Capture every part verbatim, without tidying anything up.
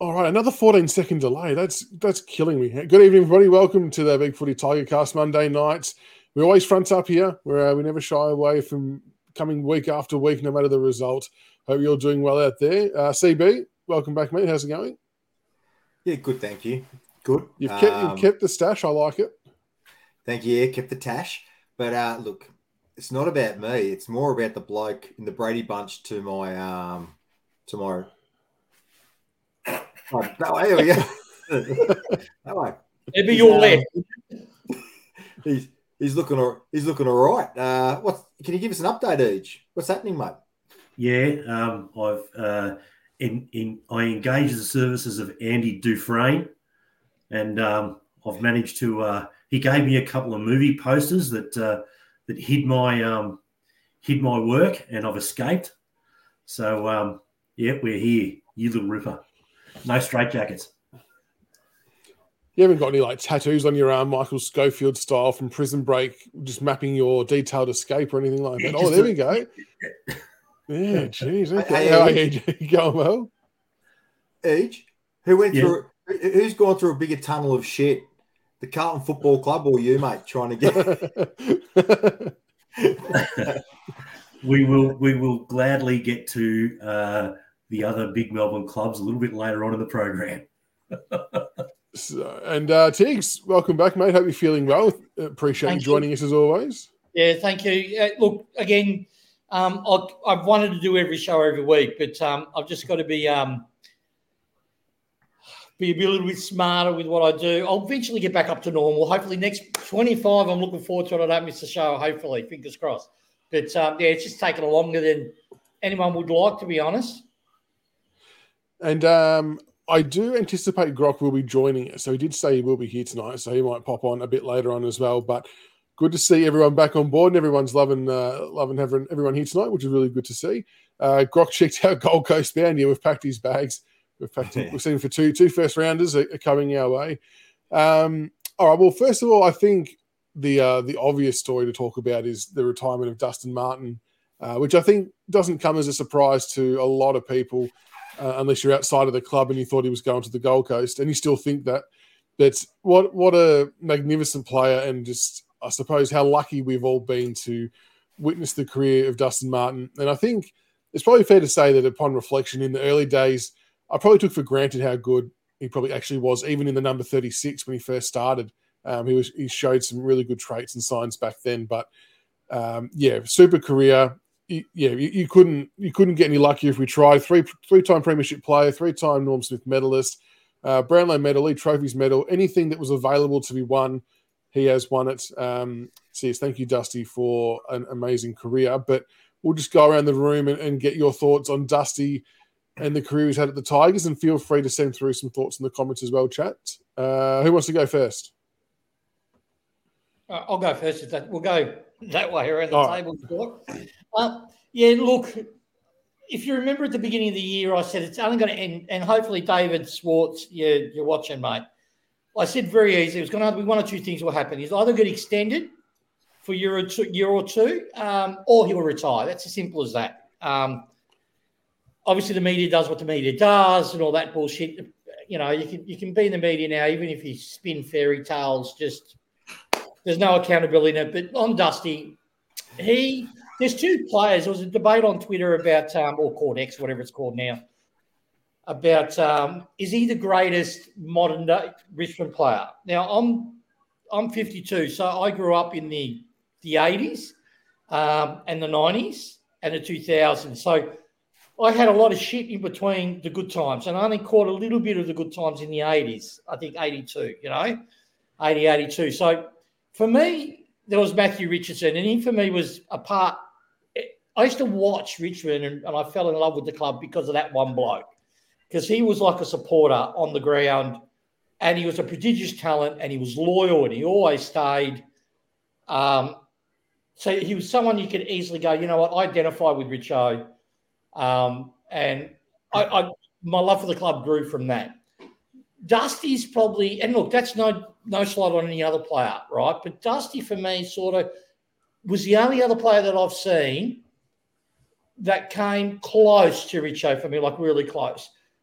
All right, another fourteen second delay. That's that's killing me. Good evening, everybody. Welcome to the Big Footy Tiger Cast Monday nights. We always front up here, where uh, we never shy away from coming week after week, no matter the result. Hope you're doing well out there. Uh, C B, welcome back, mate. How's it going? Yeah, good, thank you. Good. You've kept um, you've kept the stash. I like it. Thank you. Yeah, kept the tash. But uh, look, it's not about me. It's more about the bloke in the Brady Bunch to my um to my. Oh, no, here we go. No way. Maybe your left. He's he's looking all, he's looking all right. Uh, what can you give us an update, Each? What's happening, mate? Yeah, um, I've uh, in in I engaged the services of Andy Dufresne, and um, I've managed to. Uh, he gave me a couple of movie posters that uh, that hid my um, hid my work, and I've escaped. So um, yeah, we're here. You little ripper. No straitjackets. You haven't got any like tattoos on your arm, Michael Schofield style from Prison Break, just mapping your detailed escape or anything like that. Yeah, Oh, there a... we go. Yeah, geez. Okay. Hey, How are hey, you going well? Each, who went Yeah. through? Who's gone through a bigger tunnel of shit? The Carlton Football Club or you, mate? Trying to get. we will we will gladly get to uh, the other big Melbourne clubs a little bit later on in the program. So, and uh, Tiggs, welcome back, mate. Hope you're feeling well. Appreciate Thank you joining you. us as always. Yeah, thank you. Uh, look, again, um, I, I've wanted to do every show every week, but um, I've just got to be um, be a little bit smarter with what I do. I'll eventually get back up to normal. Hopefully next twenty-five, I'm looking forward to it. I don't miss the show, hopefully. Fingers crossed. But, um, yeah, it's just taken longer than anyone would like, to be honest. And um, I do anticipate Grok will be joining us. So he did say he will be here tonight, so he might pop on a bit later on as well. But good to see everyone back on board, and everyone's loving uh, loving having everyone here tonight, which is really good to see. Uh, Grok checked out Gold Coast bound. Yeah, we've packed his bags. We've packed. Yeah. We've seen him for two two first rounders are, are coming our way. Um, all right. Well, first of all, I think the uh, the obvious story to talk about is the retirement of Dustin Martin, uh, which I think doesn't come as a surprise to a lot of people. Uh, unless you're outside of the club and you thought he was going to the Gold Coast, and you still think that. But what what a magnificent player, and just I suppose how lucky we've all been to witness the career of Dustin Martin. And I think it's probably fair to say that upon reflection, in the early days, I probably took for granted how good he probably actually was, even in the number thirty-six when he first started. Um, he was he showed some really good traits and signs back then. But um, yeah, super career. Yeah, you, you couldn't you couldn't get any luckier if we tried. Three three time premiership player, three time Norm Smith medalist, uh, Brownlow medal, League Trophies medal, anything that was available to be won, he has won it. Um, so yes, thank you, Dusty, for an amazing career. But we'll just go around the room and, and get your thoughts on Dusty and the career he's had at the Tigers, and feel free to send through some thoughts in the comments as well, chat. Uh, who wants to go first? Uh, I'll go first. If that, we'll go that way around the All table. Uh, yeah, look, if you remember at the beginning of the year, I said it's only going to end, and hopefully David Swartz, you're, you're watching, mate. I said very easy. It was going to be one or two things will happen. He's either get extended for a year or two, year or two um, or he'll retire. That's as simple as that. Um, obviously, the media does what the media does and all that bullshit. You know, you can you can be in the media now, even if you spin fairy tales, just there's no accountability in it. But on Dusty, he there's two players. There was a debate on Twitter about um, or Court X, whatever it's called now, about um, is he the greatest modern day Richmond player? Now I'm I'm fifty-two, so I grew up in the the eighties um, and the nineties and the two thousands. So I had a lot of shit in between the good times, and I only caught a little bit of the good times in the eighties. I think eighty-two, you know, eighty, eighty-two. So for me, there was Matthew Richardson, and he for me was a part. I used to watch Richmond, and, and I fell in love with the club because of that one bloke, because he was like a supporter on the ground, and he was a prodigious talent, and he was loyal, and he always stayed. Um, so he was someone you could easily go, you know what, I identify with Richo. Um, and I, I, my love for the club grew from that. Dusty's probably, and look, that's no no slide on any other player, right? But Dusty for me sort of was the only other player that I've seen that came close to Richo for me, like really close.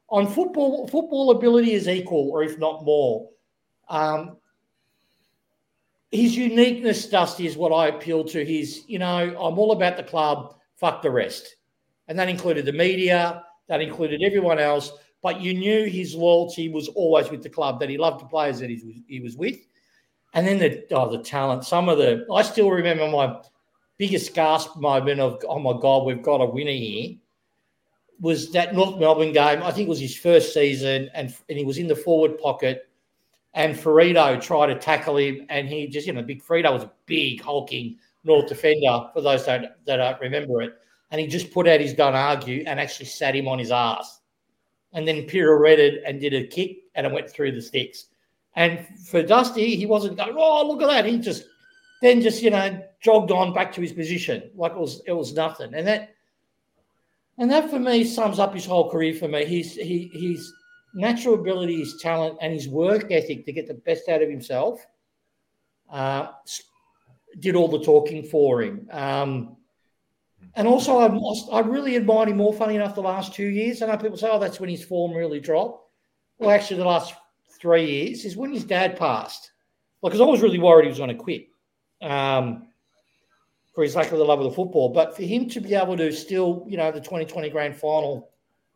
on football, football ability is equal, or if not more. Um, his uniqueness, Dusty, is what I appeal to. His, you know, I'm all about the club, fuck the rest. And that included the media, that included everyone else. But you knew his loyalty was always with the club, that he loved the players that he was, he was with. And then the oh, the talent, some of the, I still remember my biggest gasp moment of, oh my God, we've got a winner here, was that North Melbourne game. I think it was his first season, and, and he was in the forward pocket, and Ferrito tried to tackle him, and he just, you know, big Ferrito was a big, hulking North defender, for those that, that don't remember it, and he just put out his don't argue and actually sat him on his ass, and then pirouetted and did a kick, and it went through the sticks. And for Dusty, he wasn't going, oh, look at that. He just then just, you know, jogged on back to his position like it was it was nothing. And that and that for me sums up his whole career for me. His he his natural ability, his talent, and his work ethic to get the best out of himself uh, did all the talking for him. Um, and also, I, I really admired him more, funny enough, the last two years. I know people say, oh, that's when his form really dropped. Well, actually, the last three years is when his dad passed. Well, because I was really worried he was going to quit um, for his lack of the love of the football. But for him to be able to still, you know, the twenty twenty grand final,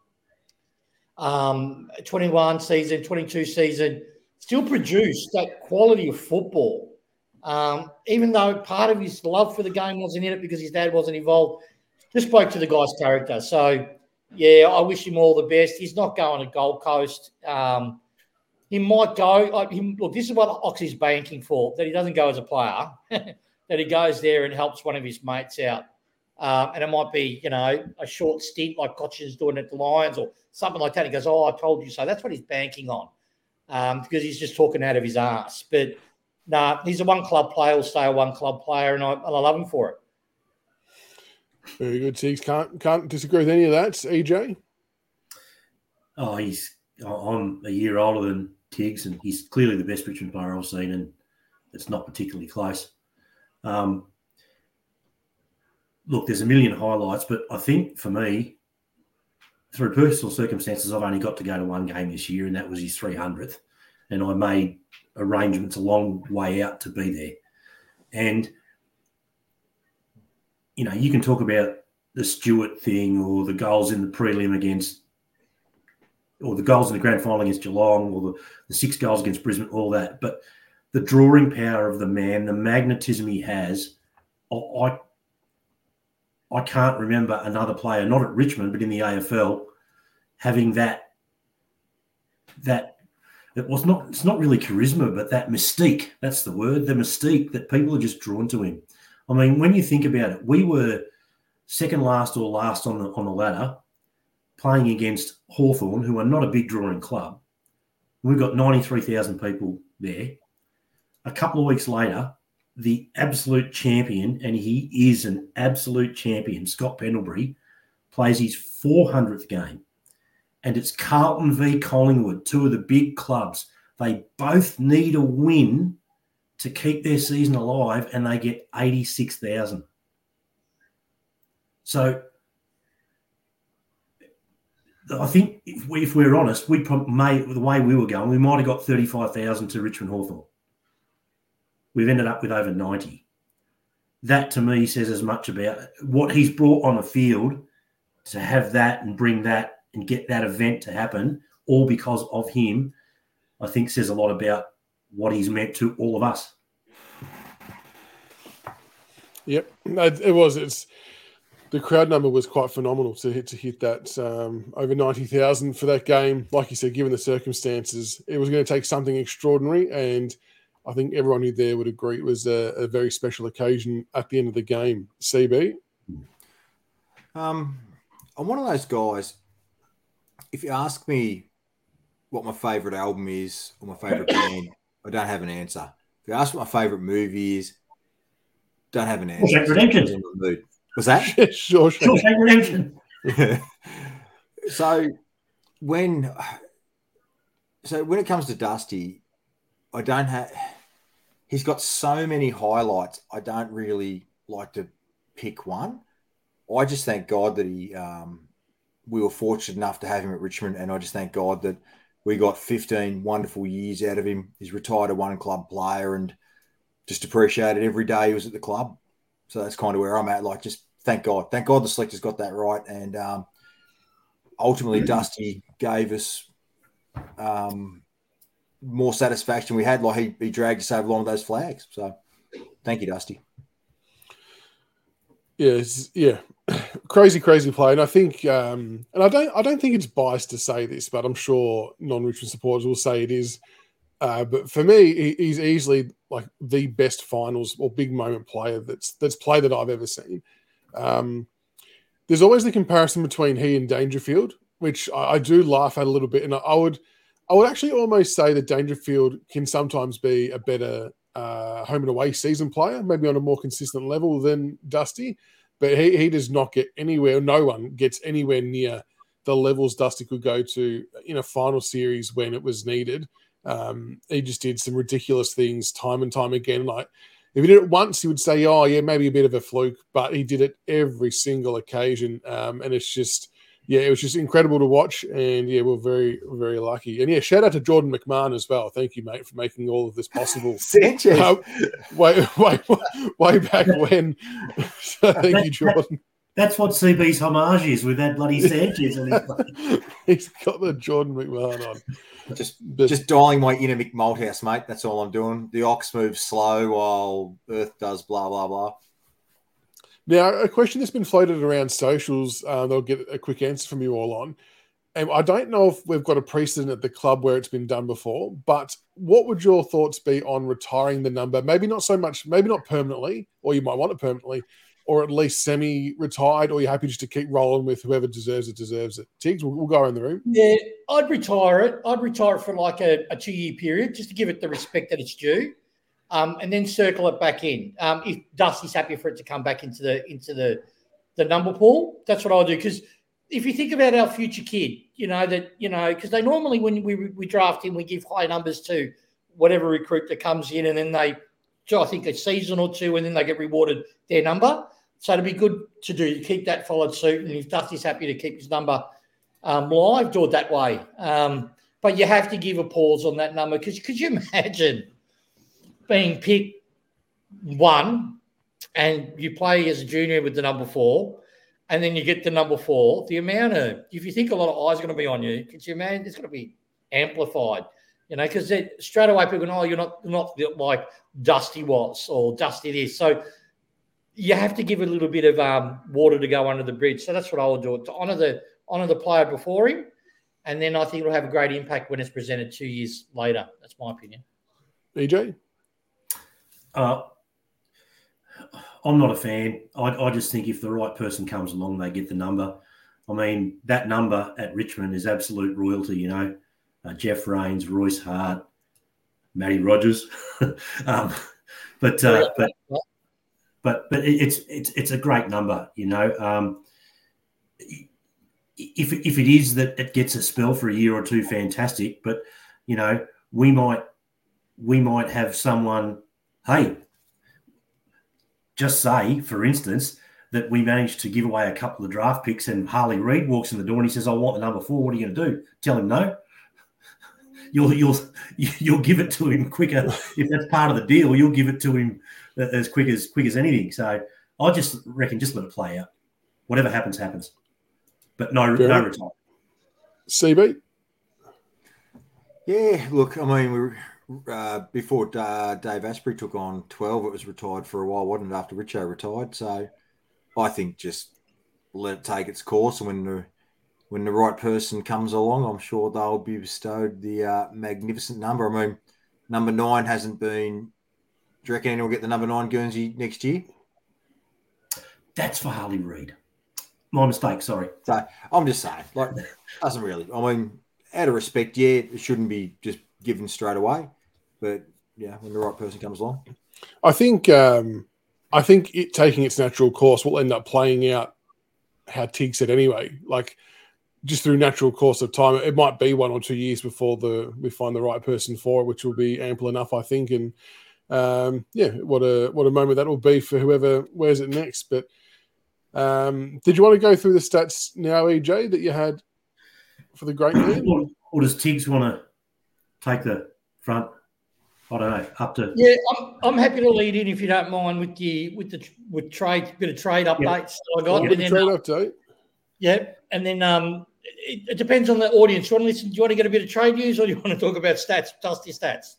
um, twenty-one season, twenty-two season, still produce that quality of football, um, even though part of his love for the game wasn't in it because his dad wasn't involved, just spoke to the guy's character. So, yeah, I wish him all the best. He's not going to Gold Coast. Um, He might go. Like, he, look, this is what Oxy's banking for, that he doesn't go as a player, that he goes there and helps one of his mates out. Uh, and it might be, you know, a short stint like Cochin's doing at the Lions or something like that. He goes, oh, I told you so. That's what he's banking on um, because he's just talking out of his ass. But, no, nah, he's a one-club player. He'll stay a one-club player, and I, and I love him for it. Very good, Tiggs. Can't, can't disagree with any of that. E J? Oh, he's I'm a year older than Tiggs, and he's clearly the best Richmond player I've seen, and it's not particularly close. Um, look, there's a million highlights, but I think for me, through personal circumstances, I've only got to go to one game this year, and that was his three hundredth, and I made arrangements a long way out to be there. And, you know, you can talk about the Stewart thing or the goals in the prelim against or the goals in the grand final against Geelong, or the, the six goals against Brisbane, all that. But the drawing power of the man, the magnetism he has, I I can't remember another player, not at Richmond, but in the A F L, having that, that it was not, it's not really charisma, but that mystique, that's the word, the mystique that people are just drawn to him. I mean, when you think about it, we were second last or last on the on the ladder, playing against Hawthorn, who are not a big drawing club. We've got ninety-three thousand people there. A couple of weeks later, the absolute champion, and he is an absolute champion, Scott Pendlebury, plays his four hundredth game. And it's Carlton v Collingwood, two of the big clubs. They both need a win to keep their season alive, and they get eighty-six thousand. So I think if, we, if we're honest, we probably may, the way we were going, we might have got thirty-five thousand to Richmond Hawthorn. We've ended up with over ninety. That to me says as much about what he's brought on the field to have that and bring that and get that event to happen, all because of him, I think says a lot about what he's meant to all of us. Yep, it was. It's the crowd number was quite phenomenal to hit to hit that um, over ninety thousand for that game. Like you said, given the circumstances, it was going to take something extraordinary, and I think everyone who there would agree it was a, a very special occasion at the end of the game. C B? Um, I'm one of those guys, if you ask me what my favourite album is or my favourite band, I don't have an answer. If you ask what my favourite movie is, don't have an answer. Shawshank Redemption. Was that? Sure, Shawshank Redemption. So when, so when it comes to Dusty, I don't have. He's got so many highlights. I don't really like to pick one. I just thank God that he um, we were fortunate enough to have him at Richmond, and I just thank God that we got fifteen wonderful years out of him. He's retired a one-club player and just appreciated every day he was at the club. So that's kind of where I'm at. Like, just thank God. Thank God the selectors got that right. And um, ultimately, Dusty gave us um, more satisfaction we had. Like, he, he dragged us over along those flags. So thank you, Dusty. Yes, yeah. Crazy, crazy play. And I think, um, and I don't I don't think it's biased to say this, but I'm sure non-Richmond supporters will say it is. Uh, but for me, he, he's easily like the best finals or big moment player that's that's played that I've ever seen. Um, there's always the comparison between he and Dangerfield, which I, I do laugh at a little bit. And I, I would I would actually almost say that Dangerfield can sometimes be a better uh, home and away season player, maybe on a more consistent level than Dusty. But he, he does not get anywhere. No one gets anywhere near the levels Dusty could go to in a final series when it was needed. Um, he just did some ridiculous things time and time again. Like, if he did it once, he would say, oh, yeah, maybe a bit of a fluke. But he did it every single occasion. Um, and it's just, yeah, it was just incredible to watch. And, yeah, we're very, very lucky. And, yeah, shout out to Jordan McMahon as well. Thank you, mate, for making all of this possible. Sanchez. Uh, way, way, way back when. So thank that, you, Jordan. That, that's what C B's homage is with that bloody Sanchez on his plate. He's got the Jordan McMahon on. Just, But, just dialing my inner Mick Malthouse, mate. That's all I'm doing. The ox moves slow while Earth does blah, blah, blah. Now, a question that's been floated around socials, uh, they'll get a quick answer from you all on. And I don't know if we've got a precedent at the club where it's been done before, but what would your thoughts be on retiring the number? Maybe not so much, maybe not permanently, or you might want it permanently, or at least semi-retired, or you're happy just to keep rolling with whoever deserves it, deserves it. Tiggs, we'll, we'll go in the room. Yeah, I'd retire it. I'd retire it for like a, a two-year period just to give it the respect that it's due. Um, and then circle it back in. Um, if Dusty's happy for it to come back into the into the the number pool, that's what I'll do. Because if you think about our future kid, you know that you know because they normally when we we draft him, we give high numbers to whatever recruit that comes in, and then they, I think a season or two, and then they get rewarded their number. So it'd be good to do keep that followed suit. And if Dusty's happy to keep his number um, live, do it that way. Um, but you have to give a pause on that number because could you imagine being picked one and you play as a junior with the number four and then you get the number four, the amount of, if you think a lot of eyes are going to be on you, could you imagine it's going to be amplified, you know, because straight away people go, oh, you're not, not like Dusty was or Dusty this. So you have to give a little bit of um, water to go under the bridge. So that's what I would do, to honour the, honour the player before him. And then I think it'll have a great impact when it's presented two years later. That's my opinion. E J? Uh, I'm not a fan. I, I just think if the right person comes along, they get the number. I mean, that number at Richmond is absolute royalty, you know. Uh, Jeff Rains, Royce Hart, Matty Rogers. um, but, uh, but but but it's it's it's a great number, you know. Um, if if it is that it gets a spell for a year or two, fantastic. But you know, we might we might have someone. Hey, just say, for instance, that we managed to give away a couple of draft picks and Harley Reid walks in the door and he says, I want the number four. What are you going to do? Tell him no? You'll you'll you'll give it to him quicker. If that's part of the deal, you'll give it to him as quick as quick as anything. So I just reckon just let it play out. Whatever happens, happens. But no, Fair. no retire. C B? Yeah, look, I mean, we were... Uh, before uh, Dave Asprey took on twelve, it was retired for a while, wasn't it, after Richo retired? So I think just let it take its course, and when the when the right person comes along, I'm sure they'll be bestowed the uh, magnificent number. I mean, number nine hasn't been... Do you reckon anyone will get the number nine Guernsey next year? That's for Harley Reid. My mistake, sorry. So I'm just saying, like, doesn't really... I mean, out of respect, yeah, it shouldn't be just given straight away. But yeah, when the right person comes along, I think um, I think it taking its natural course will end up playing out how Tig said anyway. Like just through natural course of time, it might be one or two years before the we find the right person for it, which will be ample enough, I think. And um, yeah, what a what a moment that will be for whoever wears it next. But Um, did you want to go through the stats now, E J, that you had for the Great Man? Or, or does Tiggs want to take the front? I don't know. Up to yeah. I'm, I'm happy to lead in if you don't mind with the with the with trade bit of trade updates that I got. Yeah, And then, trade uh, update. Yeah, and then um, it, it depends on the audience. You want to listen? Do you want to get a bit of trade news, or do you want to talk about stats, dusty stats?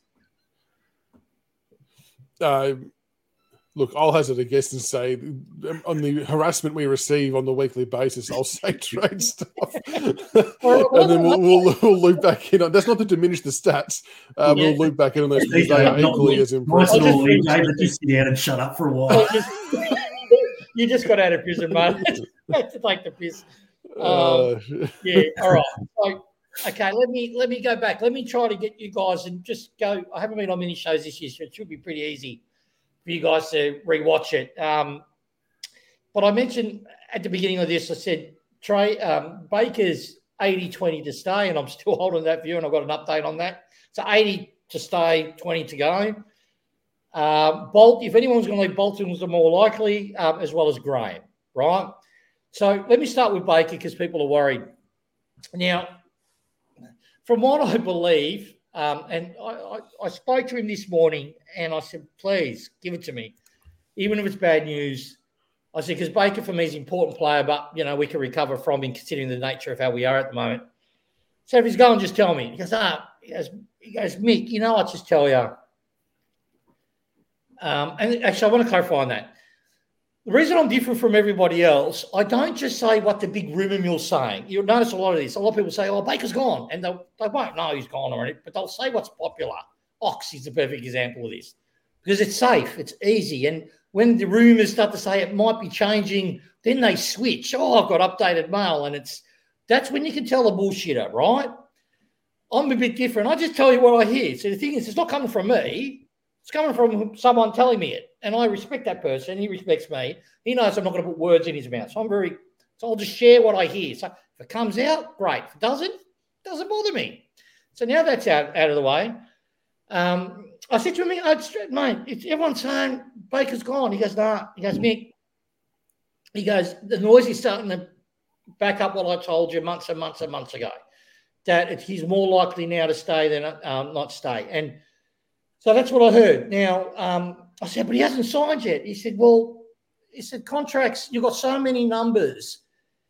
Uh, look, I'll hazard a guess and say on the harassment we receive on the weekly basis, I'll say trade stuff, and then we'll, we'll, we'll loop back in on. That's not to diminish the stats. Uh, Yeah. We'll loop back in on those because they are equally as nice impressive. and all, E J, but just sit down and shut up for a while. You just got out of prison, mate. Had to take the piss. Um, Uh, yeah, all right. So, okay, let me let me go back. Let me try to get you guys and just go. I haven't been on many shows this year, so it should be pretty easy for you guys to rewatch it. Um, but I mentioned at the beginning of this, I said Trey um, Baker's eighty twenty to stay, and I'm still holding that view, and I've got an update on that. So eighty to stay, twenty to go. Uh, Bolt, if anyone's going to leave, Bolton was the more likely, um, as well as Graham, right? So let me start with Baker because people are worried. Now, from what I believe, um, and I, I, I spoke to him this morning and I said, please give it to me, even if it's bad news. I said, because Baker for me is an important player, but, you know, we can recover from him considering the nature of how we are at the moment. So if he's going, just tell me. He goes, ah, he goes, he goes Mick, you know, I'll just tell you. Um, and actually, I want to clarify on that. The reason I'm different from everybody else, I don't just say what the big rumour mill's saying. You'll notice a lot of this. A lot of people say, oh, Baker's gone. And they'll, they won't know he's gone or anything, but they'll say what's popular. Ox is the perfect example of this because it's safe. It's easy. And when the rumours start to say it might be changing, then they switch. Oh, I've got updated mail. And it's that's when you can tell a bullshitter, right? I'm a bit different. I just tell you what I hear. So the thing is, it's not coming from me. It's coming from someone telling me it. And I respect that person. He respects me. He knows I'm not going to put words in his mouth. So I'm very, so I'll just share what I hear. So if it comes out, great. If it doesn't, it doesn't bother me. So now that's out, out of the way. Um, I said to him, mate, it's, everyone's saying Baker's gone. He goes, nah. He goes, Mick, he goes, the noise is starting to back up what I told you months and months and months ago, that it, he's more likely now to stay than um, not stay. And so that's what I heard. Now, um, I said, but he hasn't signed yet. He said, well, he said, contracts, you've got so many numbers,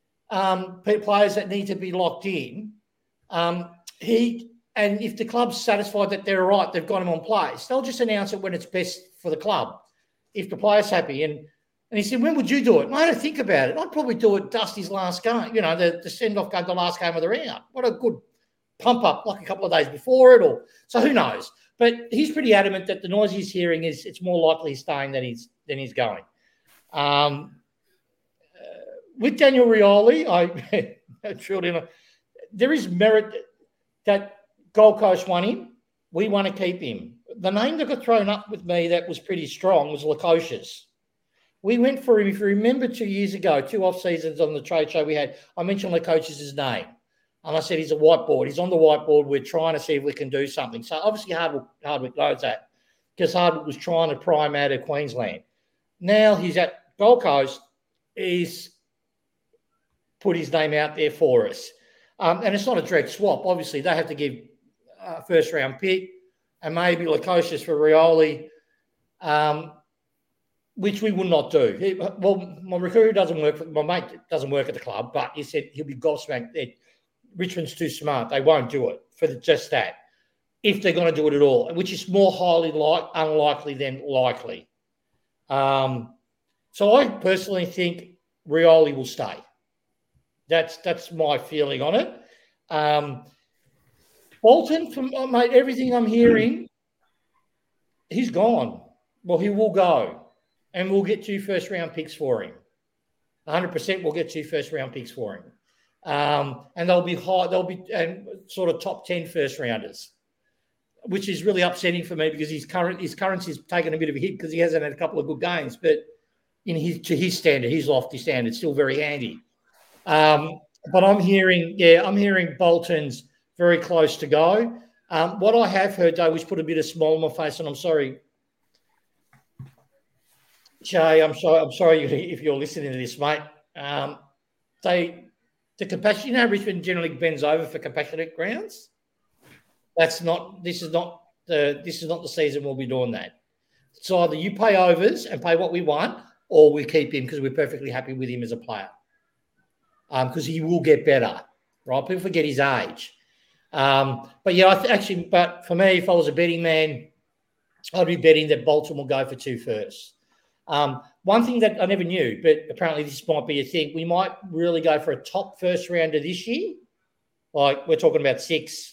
um, players that need to be locked in. Um, he And if the club's satisfied that they're right, they've got him on place, they'll just announce it when it's best for the club, if the player's happy. And and he said, when would you do it? And I don't think about it. I'd probably do it Dusty's last game, you know, the, the send-off game, the last game of the round. What a good pump-up, like a couple of days before it. Or so who knows? But he's pretty adamant that the noise he's hearing is it's more likely he's staying than he's than he's going. Um, uh, with Daniel Rioli, I truly there is merit that Gold Coast won him. We want to keep him. The name that got thrown up with me that was pretty strong was Lukosius. We went for him. If you remember two years ago, two off seasons on the trade show we had, I mentioned Lukosius' name. And I said, he's a whiteboard. He's on the whiteboard. We're trying to see if we can do something. So obviously Hardwick, Hardwick knows that because Hardwick was trying to pry him out of Queensland. Now he's at Gold Coast. He's put his name out there for us. Um, and it's not a direct swap. Obviously, they have to give a first-round pick and maybe Lukosius for Rioli, um, which we will not do. He, well, my recruiter doesn't work, for, my mate doesn't work at the club, but he said he'll be gobsmacked. Richmond's too smart. They won't do it for the, just that, if they're going to do it at all, which is more highly like, unlikely than likely. Um, so I personally think Rioli will stay. That's that's my feeling on it. Um, Bolton, from oh, mate, everything I'm hearing, he's gone. Well, he will go, and we'll get two first-round picks for him. one hundred percent we'll get two first-round picks for him. Um, and they'll be high, they'll be and sort of top ten first rounders, which is really upsetting for me because his current his currency's taken a bit of a hit because he hasn't had a couple of good games. But in his to his standard, his lofty standard, still very handy. Um, but I'm hearing, yeah, I'm hearing Bolton's very close to go. Um, what I have heard though, which put a bit of smile on my face, and I'm sorry, Jay, I'm sorry, I'm sorry if you're listening to this, mate. Um, they the capacity. You know, Richmond generally bends over for compassionate grounds. That's not. This is not the. This is not the season we'll be doing that. So either you pay overs and pay what we want, or we keep him because we're perfectly happy with him as a player. Because um, he will get better, right? People forget his age. Um, but yeah, I th- actually, but for me, if I was a betting man, I'd be betting that Bolton will go for two firsts. Um, one thing that I never knew, but apparently this might be a thing, we might really go for a top first rounder this year. Like we're talking about six.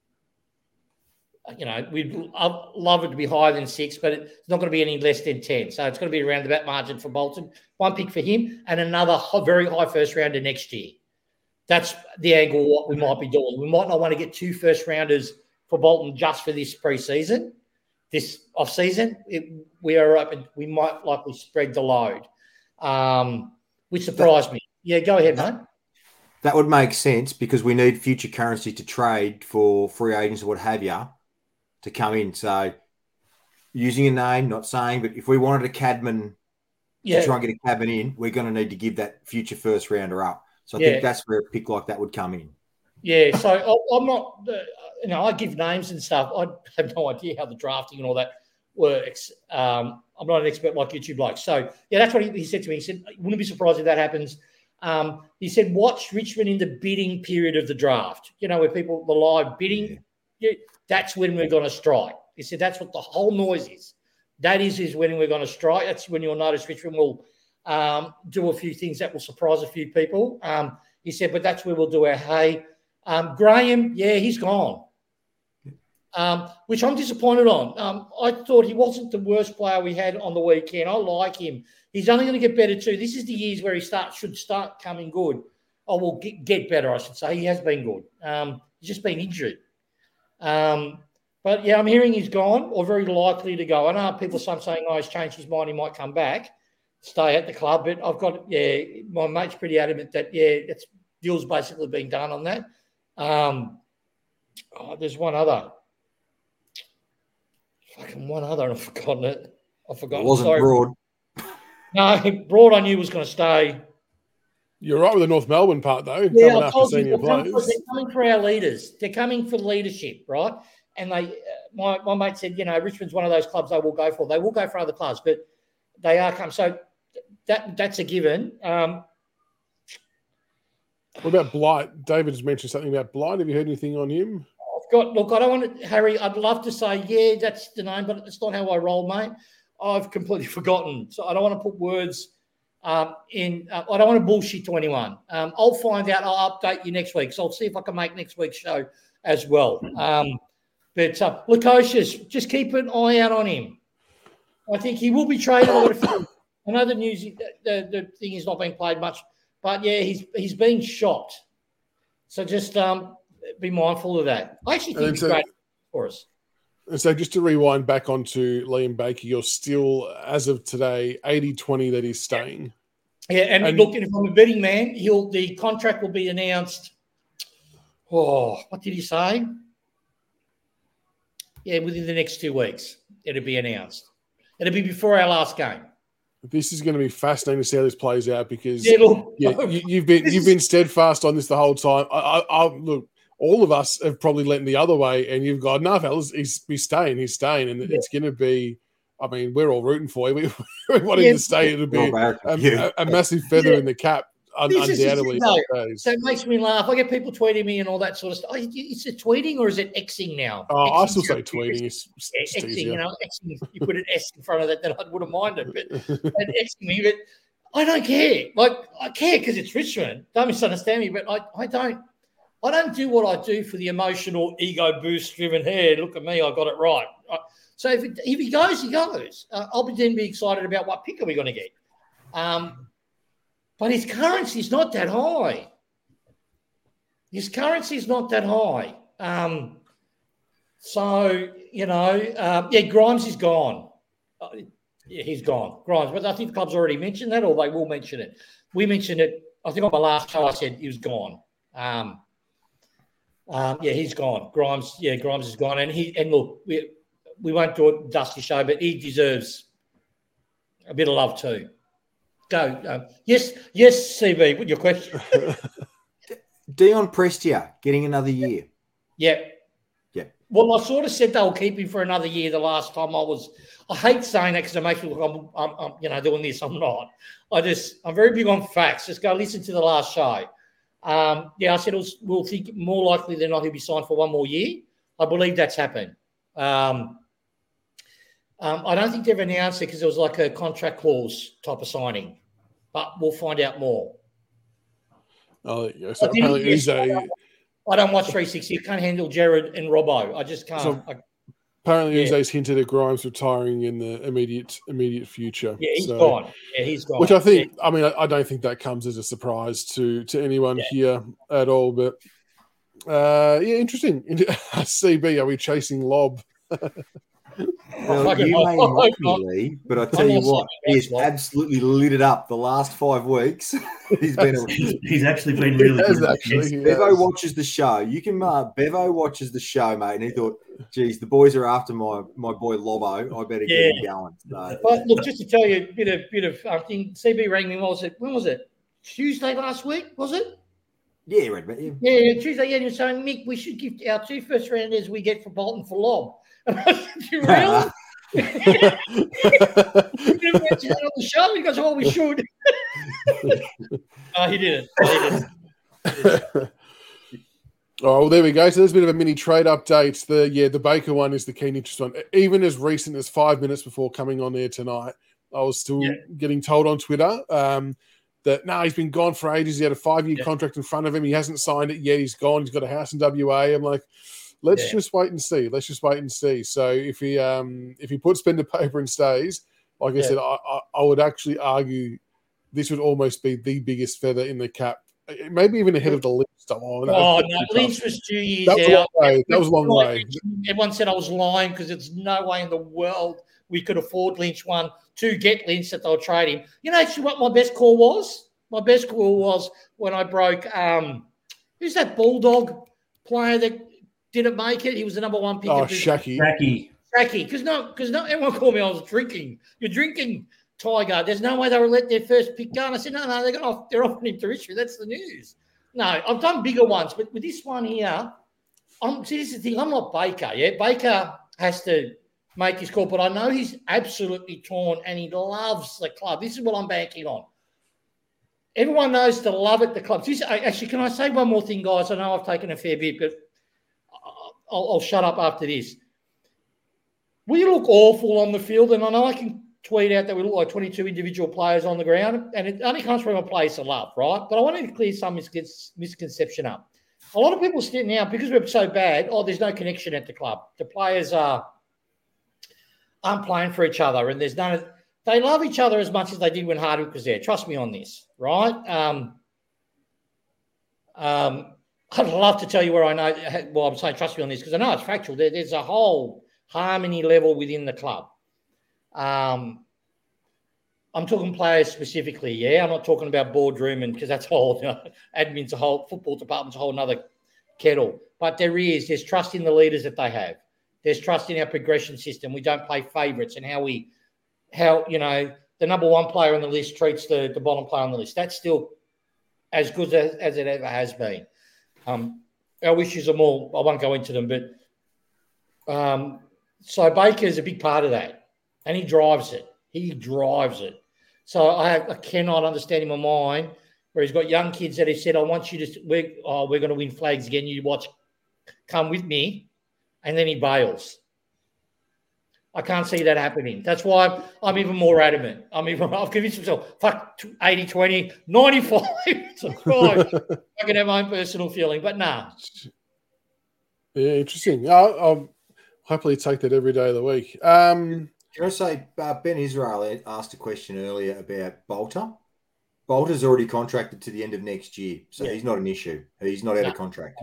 You know, we'd I'd love it to be higher than six, but it's not going to be any less than ten. So it's going to be around that margin for Bolton. One pick for him and another very high first rounder next year. That's the angle what we might be doing. We might not want to get two first rounders for Bolton just for this preseason. This off season, it, we are open. We might likely spread the load, um, which surprised that, me. Yeah, go ahead, that, mate. That would make sense because we need future currency to trade for free agents or what have you to come in. So, using a name, not saying, but if we wanted a Cadman yeah. to try and get a Cadman in, we're going to need to give that future first rounder up. So I yeah. think that's where a pick like that would come in. Yeah. So I, I'm not. Uh, You know, I give names and stuff. I have no idea how the drafting and all that works. Um, I'm not an expert like YouTube likes. So, yeah, that's what he, he said to me. He said, wouldn't be surprised if that happens. Um, he said, watch Richmond in the bidding period of the draft. You know, where people, the live bidding, yeah. that's when we're going to strike. He said, that's what the whole noise is. That is, is when we're going to strike. That's when you'll notice Richmond will um, do a few things that will surprise a few people. Um, he said, but that's where we'll do our hay. Um, Graham, yeah, he's gone. Um, which I'm disappointed on. Um, I thought he wasn't the worst player we had on the weekend. I like him. He's only going to get better too. This is the years where he start, should start coming good. Or will get, get better, I should say. He has been good. Um, he's just been injured. Um, but, yeah, I'm hearing he's gone or very likely to go. I know people some saying, oh, he's changed his mind. He might come back, stay at the club. But I've got, yeah, my mate's pretty adamant that, yeah, it's deal's basically been done on that. Um, oh, there's one other. Fucking one other, and I've forgotten it. I've forgotten. It wasn't Sorry. Broad. No, Broad I knew was going to stay. You're right with the North Melbourne part, though. Yeah, coming I after told you, senior they're coming, players. for, they're coming for our leaders. They're coming for leadership, right? And they, uh, my, my mate said, you know, Richmond's one of those clubs they will go for. They will go for other clubs, but they are coming. So that that's a given. Um, what about Blight? David has mentioned something about Blight. Have you heard anything on him? I've got, look, I don't want to, Harry, I'd love to say, yeah, that's the name, but it's not how I roll, mate. I've completely forgotten. So I don't want to put words um, in. Uh, I don't want to bullshit to anyone. Um, I'll find out. I'll update you next week. So I'll see if I can make next week's show as well. Um, but uh, Lukosius, just keep an eye out on him. I think he will be traded. I know the news, the, the thing is not being played much, but yeah, he's he's being shot. So just um, be mindful of that. I actually think he's so, great for us. And so just to rewind back onto Liam Baker, you're still, as of today, eighty twenty that he's staying. Yeah, and, and look, if I'm a betting man, he'll the contract will be announced. Oh, what did he say? Yeah, within the next two weeks, it'll be announced. It'll be before our last game. This is going to be fascinating to see how this plays out because yeah, look, yeah, you, you've been you've been steadfast on this the whole time. I, I, I look. All of us have probably leaned the other way, and you've got, no, fellas, he's, he's staying, he's staying, and yeah. it's going to be, I mean, we're all rooting for you. We, we want him yeah. to stay. It'll be a, a, a massive feather yeah. in the cap, un, undoubtedly. No, so it makes me laugh. I get people tweeting me and all that sort of stuff. Is it tweeting or is it Xing now? Oh, Xing I still say tweeting. It's, it's Xing, easier. you know, Xing, you put an S in front of that, then I wouldn't mind it. But Xing me, but I don't care. Like, I care because it's Richmond. Don't misunderstand me, but I, I don't. I don't do what I do for the emotional, ego boost-driven, hey, look at me, I got it right. So if, it, if he goes, he goes. Uh, I'll be then be excited about what pick are we going to get. Um, but his currency is not that high. His currency is not that high. Um, so, you know, uh, yeah, Grimes is gone. Uh, yeah, he's gone, Grimes. But I think the club's already mentioned that, or they will mention it. We mentioned it, I think on my last show I said he was gone. Um Um, yeah, he's gone. Grimes, yeah, Grimes is gone. And he and look, we we won't do a Dusty show, but he deserves a bit of love too. Go. Um, yes, yes, C B. What your question? Dion Prestia getting another year. Yeah. Yeah. Well, I sort of said they'll keep him for another year the last time I was. I hate saying that because it makes me look I'm, I'm, I'm, you know, doing this. I'm not. I just, I'm very big on facts. Just go listen to the last show. Um, yeah, I said it was, we'll think more likely than not he'll be signed for one more year. I believe that's happened. Um, um, I don't think they've announced it because it was like a contract clause type of signing, but we'll find out more. Oh, there you go. So I apparently didn't- yes, Uze, I don't- I don't watch three sixty. I can't handle Jared and Robbo. I just can't. So- I, apparently Yeah. Uze's hinted at Grimes retiring in the immediate immediate future. yeah, he's So- gone. Yeah, he's gone. Which I think, Yeah. I mean, I, I don't think that comes as a surprise to to anyone Yeah. here at all. But uh, yeah, interesting. C B, are we chasing Lob? Well, fucking you may hope not be, not. Lee, but I I'm tell you not saying what, he has that's not. absolutely lit it up the last five weeks. He's been a He's, he's actually been really He has good. actually, he Bevo has. watches the show. You can uh, Bevo watches the show, mate, and he thought, "Geez, the boys are after my my boy Lobo. I better Yeah. get him going." So, But look, just to tell you a bit of bit of um, thing. C B rang me. What was it? When was it? Tuesday last week, was it? yeah, Red, mate, yeah. Yeah, yeah, Tuesday. Yeah, and he was saying, Mick, we should give our two first rounders we get for Bolton for Lob. And I said, you really? You didn't mention that on the show. He goes, oh, we should. No, he didn't. He didn't. Oh, well, there we go. So there's a bit of a mini trade update. The yeah, the Baker one is the keen interest one. Even as recent as five minutes before coming on there tonight, I was still Yeah. getting told on Twitter um, that no, he's been gone for ages. He had a five-year Yeah. contract in front of him. He hasn't signed it yet. He's gone. He's got a house in W A. I'm like, let's Yeah. just wait and see. Let's just wait and see. So if he um, if he puts pen to paper and stays, like I Yeah. said, I, I, I would actually argue this would almost be the biggest feather in the cap. Maybe even ahead of the Lynch stuff. Oh, no, Oh, that's no. tough. Lynch was two years That was a long out. way. That was a long way. Everyone said I was lying because there's no way in the world we could afford Lynch one to get Lynch that they'll trade him. You know actually what my best call was? My best call was when I broke um who's that Bulldog player that didn't make it? He was the number one pick. Oh, of the- Shaki. Jackie. Jackie, because no, because no, everyone called me. I was drinking. You're drinking, Tiger. There's no way they will let their first pick go. And I said, no, no, they're going off. They're offering him to Richmond. That's the news. No, I've done bigger ones, but with this one here, I'm. See, this is the thing. I'm not Baker. Yeah, Baker has to make his call, but I know he's absolutely torn and he loves the club. This is what I'm banking on. Everyone knows to love it. The club. This, actually, can I say one more thing, guys? I know I've taken a fair bit, but I'll, I'll shut up after this. We look awful on the field, and I know I can tweet out that we look like twenty-two individual players on the ground, and it only comes from a place of love, right? But I wanted to clear some miscon- misconception up. A lot of people sit now, because we're so bad, oh, there's no connection at the club. The players are, aren't playing for each other, and there's no – they love each other as much as they did when Hardwick was there. Trust me on this, right? Um, um, I'd love to tell you where I know – well, I'm saying trust me on this because I know it's factual. There, there's a whole – harmony level within the club. Um, I'm talking players specifically, yeah. I'm not talking about boardroom and because that's whole you know, admin's a whole football department's a whole another kettle. But there is, there's trust in the leaders that they have. There's trust in our progression system. We don't play favourites and how we, how you know, the number one player on the list treats the, the bottom player on the list. That's still as good as, as it ever has been. Um, our issues are more. I won't go into them, but. Um, So Baker is a big part of that, and he drives it. He drives it. So I, have, I cannot understand in my mind where he's got young kids that have said, "I want you to. We're, oh, we're going to win flags again. You watch, come with me," and then he bails. I can't see that happening. That's why I'm, I'm even more adamant. I'm even. I've convinced myself. Fuck eighty twenty, ninety-five. So, right, I can have my own personal feeling, but nah. Yeah, interesting. I'll, I'll happily take that every day of the week. Um, Can I say, uh, Ben Israel asked a question earlier about Bolter. Bolter's already contracted to the end of next year, so Yeah. he's not an issue. He's not out No. of contract.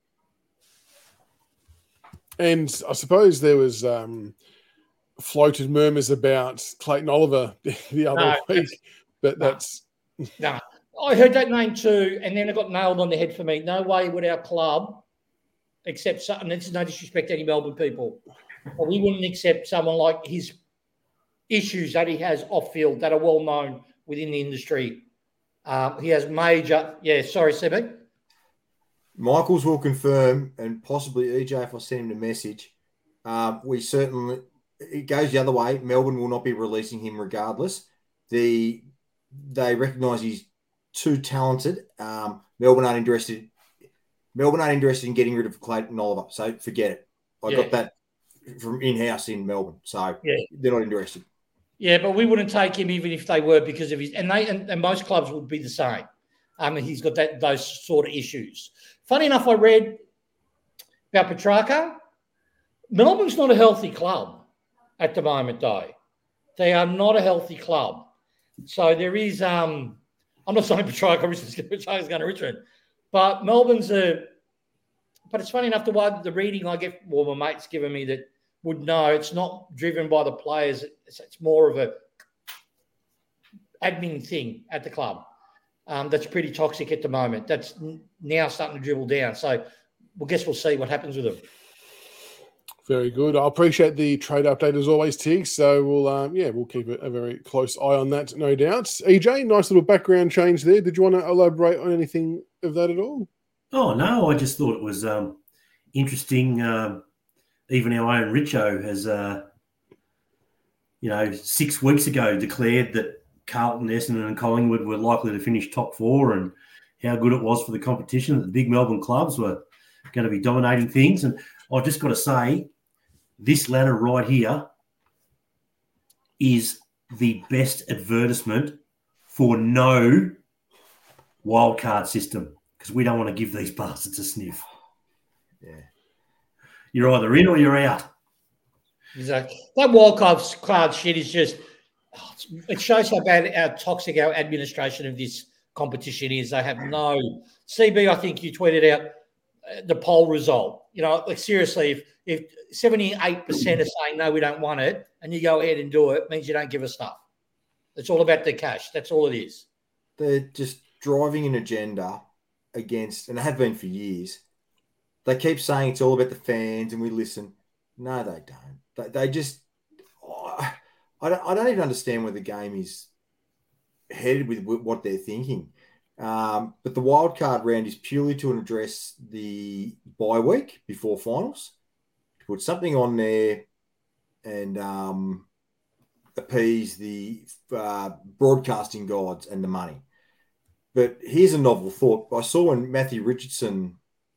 and I suppose there was um, floated murmurs about Clayton Oliver the other No, week, but no. that's No, I heard that name too, and then it got nailed on the head for me. No way would our club accept something. This is no disrespect to any Melbourne people, but we wouldn't accept someone like his issues that he has off field that are well known within the industry. Um, he has major, yeah, sorry, C B. Michaels will confirm, and possibly E J if I send him the message. Uh, we certainly, it goes the other way. Melbourne will not be releasing him regardless. The They recognise he's too talented. Um, Melbourne aren't interested. Melbourne aren't interested in getting rid of Clayton Oliver, so forget it. I Yeah. got that from in-house in Melbourne, so yeah. they're not interested. Yeah, but we wouldn't take him even if they were because of his, and they and, and most clubs would be the same. I mean, he's got that those sort of issues. Funny enough, I read about Petrarca. Melbourne's not a healthy club at the moment, though. They are not a healthy club. So there is, um, I'm not saying Petrarca is going to Richmond, but Melbourne's a, but it's funny enough, the way the reading I get, well, my mate's given me that would know it's not driven by the players. It's, it's more of a admin thing at the club. Um, that's pretty toxic at the moment. That's now starting to dribble down. So I guess we'll see what happens with them. Very good. I appreciate the trade update as always, Tig. So we'll, um, yeah, we'll keep a, a very close eye on that, no doubt. E J, nice little background change there. Did you want to elaborate on anything of that at all? Oh, no, I just thought it was um, interesting. Um, even our own Richo has, uh, you know, six weeks ago declared that Carlton, Essendon and Collingwood were likely to finish top four and how good it was for the competition, that the big Melbourne clubs were going to be dominating things. And I've just got to say, this ladder right here is the best advertisement for no wildcard system because we don't want to give these bastards a sniff. Yeah. You're either in or you're out. Exactly. That wildcard card shit is just, oh, it shows how bad, how toxic our administration of this competition is. They have no, C B, I think you tweeted out uh, the poll result. You know, like seriously, if, if seventy-eight percent are saying, no, we don't want it, and you go ahead and do it, means you don't give us stuff. It's all about the cash. That's all it is. They're just driving an agenda against, and have been for years. They keep saying it's all about the fans and we listen. No, they don't. They, they just, oh, I, don't, I don't even understand where the game is headed with what they're thinking. Um, but the wildcard round is purely to address the bye week before finals, to put something on there and um, appease the uh, broadcasting gods and the money. But here's a novel thought. I saw when Matthew Richardson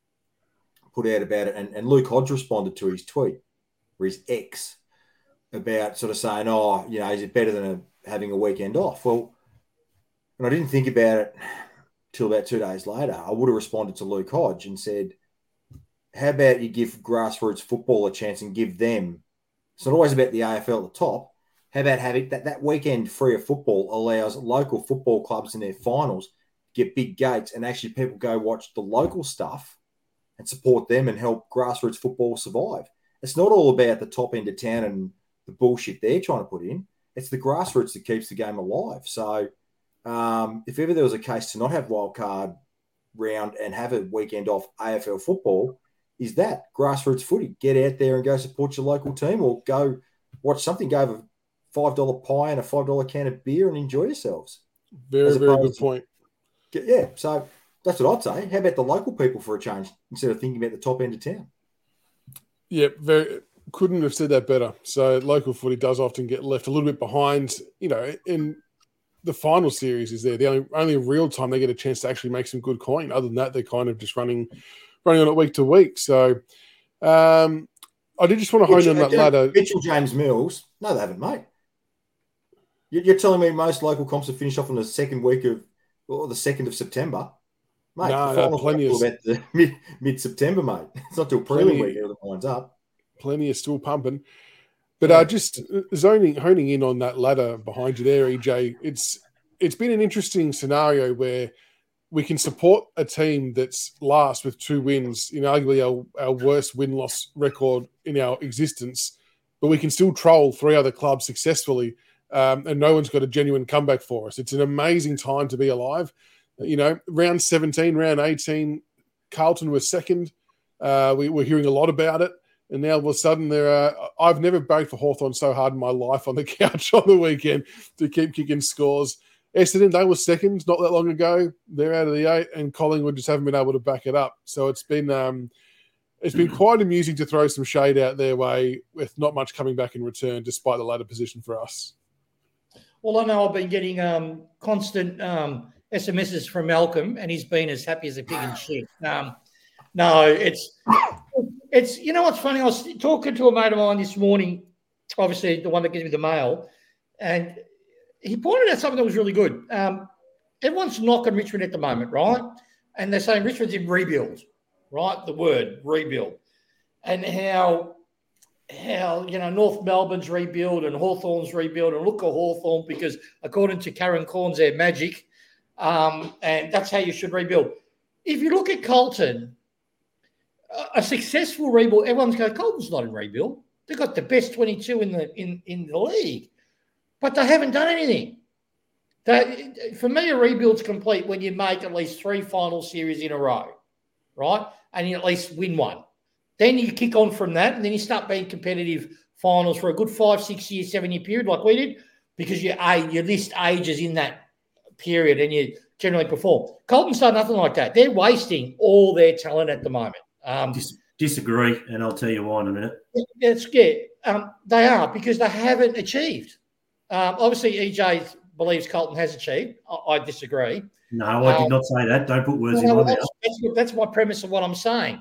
put out about it, and, and Luke Hodge responded to his tweet, or his ex, about sort of saying, oh, you know, is it better than a, having a weekend off? Well, and I didn't think about it till about two days later. I would have responded to Luke Hodge and said, how about you give grassroots football a chance and give them, it's not always about the A F L at the top, how about having that, that weekend free of football allows local football clubs in their finals get big gates and actually people go watch the local stuff and support them and help grassroots football survive. It's not all about the top end of town and the bullshit they're trying to put in. It's the grassroots that keeps the game alive. So um, if ever there was a case to not have wildcard round and have a weekend off A F L football, is that grassroots footy. Get out there and go support your local team or go watch something, go have a five dollar pie and a five dollar can of beer and enjoy yourselves. Very, very good point. To, yeah, so that's what I'd say. How about the local people for a change instead of thinking about the top end of town? Yeah, very couldn't have said that better. So local footy does often get left a little bit behind, you know, in the final series is there. The only, only real time they get a chance to actually make some good coin. Other than that, they're kind of just running running on it week to week. So um, I did just want to hone on that ladder. Mitchell James Mills, no, they haven't, mate. You're telling me most local comps have finished off on the second week of, or the second of September? Mate, no, the no, plenty of about the mid, mid-September, mate. It's not till prelim week everything lines up. Plenty are still pumping. But yeah. uh, just zoning, honing in on that ladder behind you there, E J, it's it's been an interesting scenario where we can support a team that's last with two wins, in arguably our, our worst win-loss record in our existence, but we can still troll three other clubs successfully, um, and no one's got a genuine comeback for us. It's an amazing time to be alive. You know, round seventeen, round eighteen, Carlton was second. Uh, we were hearing a lot about it. And now all of a sudden, there are, I've never backed for Hawthorn so hard in my life on the couch on the weekend to keep kicking scores. Essendon, they were second not that long ago. They're out of the eight, and Collingwood just haven't been able to back it up. So it's been um, it's been quite amusing to throw some shade out their way with not much coming back in return, despite the ladder position for us. Well, I know I've been getting um, constant um, S M Ses from Malcolm, and he's been as happy as a pig in shit. Um, no, it's it's you know what's funny? I was talking to a mate of mine this morning, obviously the one that gives me the mail, and he pointed out something that was really good. Um, everyone's knocking Richmond at the moment, right? And they're saying Richmond's in rebuild, right? The word rebuild. And how, how you know, North Melbourne's rebuild and Hawthorn's rebuild. And look at Hawthorn because according to Karen Corns, they're magic. Um, and that's how you should rebuild. If you look at Carlton, a successful rebuild, everyone's going, Carlton's not in rebuild. They've got the best twenty-two in the in, in the league. But they haven't done anything. They, for me, a rebuild's complete when you make at least three final series in a row, right? And you at least win one. Then you kick on from that, and then you start being competitive finals for a good five, six year, seven year period like we did, because you you list ages in that period and you generally perform. Carlton's done nothing like that. They're wasting all their talent at the moment. Um, Dis- disagree, and I'll tell you why in a minute. It's good. Um, they are, because they haven't achieved. Um, obviously, E J believes Carlton has achieved. I, I disagree. No, I did um, not say that. Don't put words no, in well, my mouth. that's, that's, that's my premise of what I'm saying.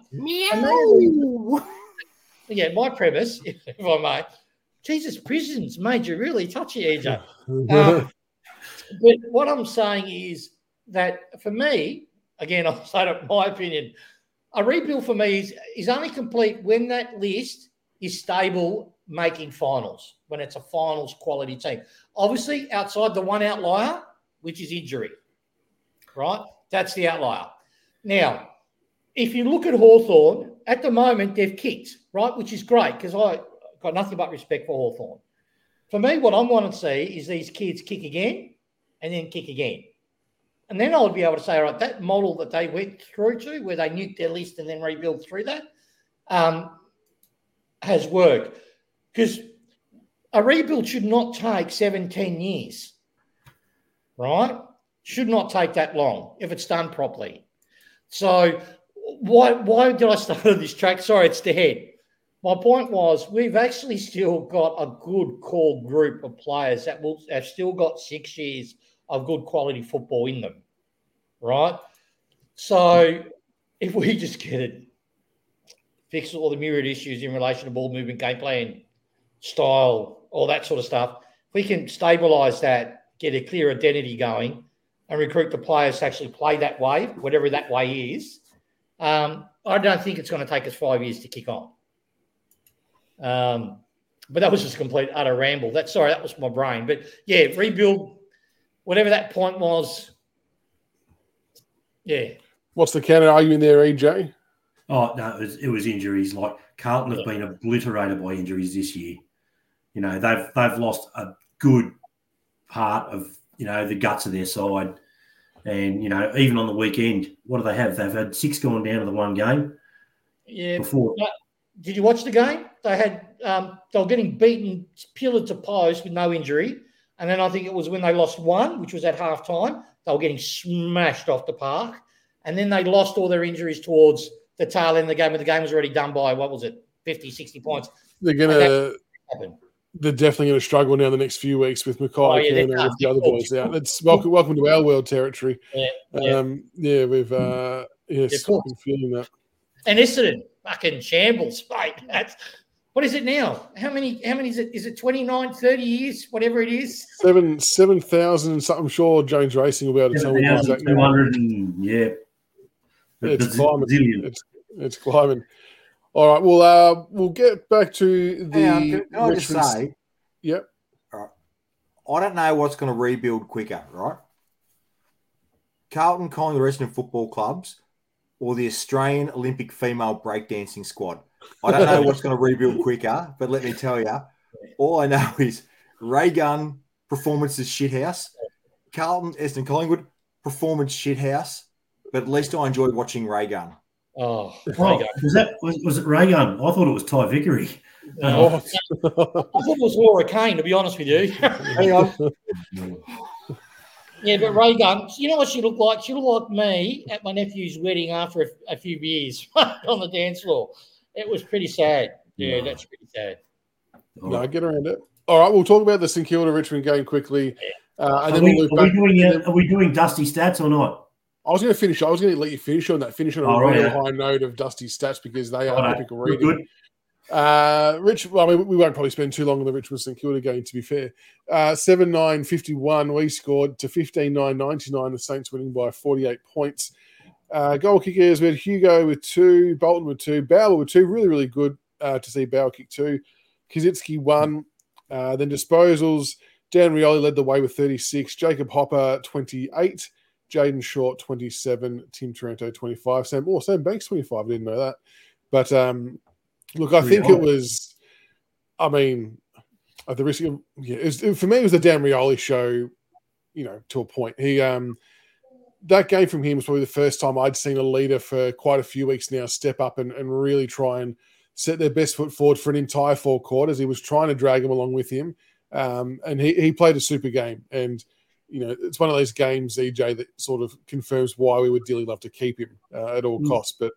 Meow. Yeah, my premise, if I may. Jesus, prison's made you really touchy, E J. Um, but what I'm saying is that for me, again, I'll say it my opinion, a rebuild for me is, is only complete when that list is stable making finals, when it's a finals quality team. Obviously, outside the one outlier, which is injury, right? That's the outlier. Now, if you look at Hawthorn, at the moment, they've kicked, right, which is great because I've got nothing but respect for Hawthorn. For me, what I want to see is these kids kick again and then kick again. And then I would be able to say, all right, that model that they went through to, where they nuked their list and then rebuild through that, um, has worked. Because a rebuild should not take seven, ten years, right? Should not take that long if it's done properly. So why why did I start on this track? Sorry, it's the head. My point was we've actually still got a good core group of players that will have still got six years of good quality football in them, right? So if we just get it, fix all the myriad issues in relation to ball movement, game plan, style, all that sort of stuff, if we can stabilise that, get a clear identity going and recruit the players to actually play that way, whatever that way is, um, I don't think it's going to take us five years to kick on. Um, but that was just a complete utter ramble. That sorry, that was my brain. But yeah, rebuild, whatever that point was. Yeah. What's the counter argument there, E J? Oh no, it was, it was injuries. Like Carlton have Yeah. been obliterated by injuries this year. You know, they've they've lost a good part of, you know, the guts of their side. And, you know, even on the weekend, what do they have? They've had six gone down to the one game. Yeah. Before. But did you watch the game? They had um, they were getting beaten pillar to post with no injury. And then I think it was when they lost one, which was at halftime, they were getting smashed off the park. And then they lost all their injuries towards the tail end of the game, and the game was already done by, what was it, fifty, sixty points. They're going to – they're definitely going to struggle now the next few weeks with Mackay Oh, yeah, and with the other boys out. It's welcome, welcome to our world territory. Yeah, yeah. Um, yeah we've uh, yes, cool. been feeling that. And Essendon, fucking shambles, mate. That's what is it now? How many? How many is it? Is it twenty-nine, thirty years, whatever it is? Seven seven thousand and something. I'm sure Jones Racing will be able to tell me the exact two hundred and yeah, It's Bazillion. climbing. It's, it's climbing. All right. Well, uh, we'll get back to the. Hang on, can, can I just Richmond- say, Yep. I don't know what's going to rebuild quicker, right? Carlton, Collingwood, the Essendon football clubs, or the Australian Olympic female breakdancing squad. I don't know what's going to rebuild quicker, but let me tell you, all I know is Ray Gunn, performance is shithouse. Carlton, Essendon, Collingwood, performance shithouse. But at least I enjoyed watching Ray Gunn. Oh, Oh, was that was, was it Ray Gunn? I thought it was Ty Vickery. no. Oh. I thought it was Laura Kane, to be honest with you. Hang on. Yeah, but Ray Gunn, you know what she looked like? She looked like me at my nephew's wedding after a, a few beers on the dance floor. It was pretty sad. Yeah, No. that's pretty sad. All No, right. get around it. All right, we'll talk about the St Kilda Richmond game quickly, uh, and Are then we, we'll loop are, back. we doing, and uh, then- are we doing Dusty stats or not? I was going to finish. I was going to let you finish on that. Finish on a All right, real yeah. high note of Dusty stats because they are Righto. epic Good, reading. good. Uh, Rich, well, I mean, we won't probably spend too long on the Richmond St Kilda game, to be fair. Uh, seven nine fifty-one, we scored to fifteen nine ninety-nine, the Saints winning by forty-eight points. Uh, goal kickers, we had Hugo with two, Bolton with two, Bauer with two. Really, really good uh, to see Bauer kick two. Kazitsky one. Uh, then disposals, Dan Rioli led the way with thirty-six, Jacob Hopper twenty-eight, Jaden Short twenty-seven, Tim Taranto twenty-five, Sam, oh, Sam Banks twenty-five, I didn't know that. But um, look, I think it was, I mean, at the risk of, yeah, it was, for me, it was the Dan Rioli show, you know, to a point. He, um, that game from him was probably the first time I'd seen a leader for quite a few weeks now step up and, and really try and set their best foot forward for an entire four quarters. He was trying to drag them along with him. Um, and he, he played a super game. And, you know, it's one of those games, E J, that sort of confirms why we would dearly love to keep him uh, at all Mm. costs. But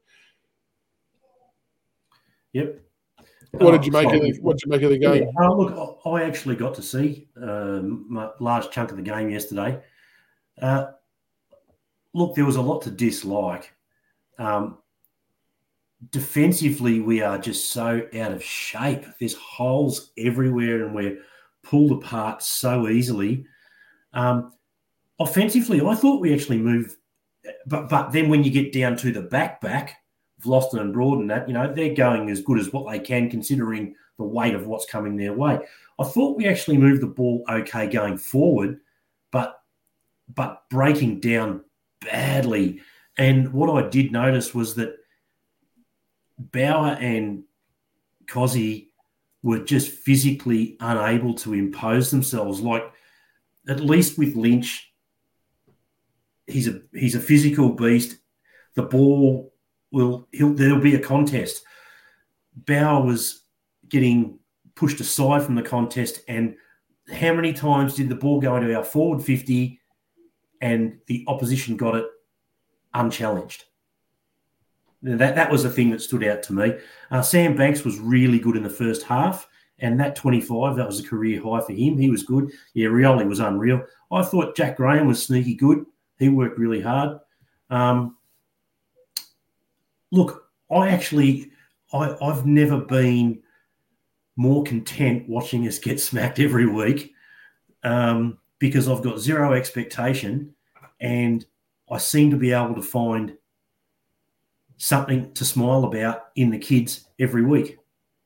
Yep. what Oh, did you make sorry. of the, what did you make of the game? Yeah. Oh, look, I I actually got to see um, a large chunk of the game yesterday. Uh, look, there was a lot to dislike. Um, defensively, we are just so out of shape. There's holes everywhere and we're pulled apart so easily. Um, offensively, I thought we actually moved, but but then when you get down to the back back, Vlosten and Broad and that, you know, they're going as good as what they can considering the weight of what's coming their way. I thought we actually moved the ball okay going forward, but but breaking down badly. And what I did notice was that Bauer and Cozzy were just physically unable to impose themselves. Like, at least with Lynch, he's a he's a physical beast. The ball will he'll there'll be a contest. Bauer was getting pushed aside from the contest, and how many times did the ball go into our forward fifty and the opposition got it unchallenged? That that was the thing that stood out to me. Uh, Sam Banks was really good in the first half, and that twenty-five, that was a career high for him. He was good. Yeah, Rioli was unreal. I thought Jack Graham was sneaky good. He worked really hard. Um, look, I actually, I, I've never been more content watching us get smacked every week um, because I've got zero expectation and I seem to be able to find something to smile about in the kids every week.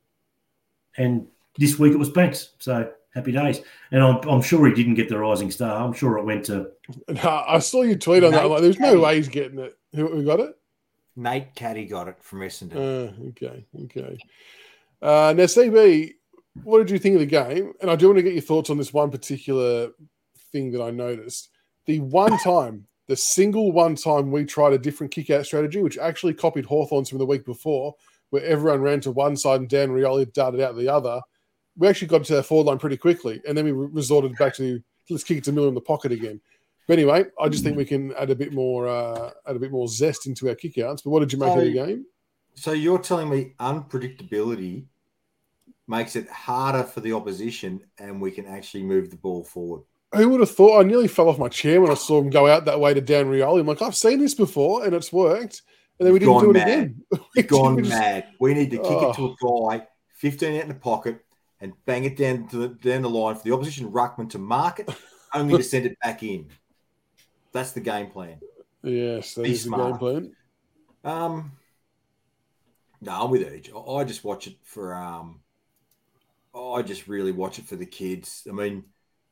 And this week it was Banks, so happy days. And I'm, I'm sure he didn't get the Rising Star. I'm sure it went to... No, I saw you tweet on that. I'm like, there's no way he's getting it. Who, who got it? Nate Caddy got it from Essendon. Uh, okay, okay. Uh, now, C B, what did you think of the game? And I do want to get your thoughts on this one particular thing that I noticed. The one time, the single one time we tried a different kick-out strategy, which actually copied Hawthorn's from the week before, where everyone ran to one side and Dan Rioli darted out the other, we actually got to our forward line pretty quickly. And then we resorted back to, let's kick it to Miller in the pocket again. But anyway, I just think we can add a bit more uh, add a bit more zest into our kick-outs. But what did you make So- of the game? So you're telling me unpredictability makes it harder for the opposition and we can actually move the ball forward? Who would have thought? I nearly fell off my chair when I saw him go out that way to Dan Rioli. I'm like, I've seen this before and it's worked. And then we You've didn't do gone it mad. again. We You've gone just- mad. We need to kick Oh. it to a guy, fifteen out in the pocket, and bang it down to the, down the line for the opposition ruckman to mark it, only to send it back in. That's the game plan. Yes, that Be is the game smart. plan. Um, no, I'm with Edge. I, I just watch it for. Um, I just really watch it for the kids. I mean,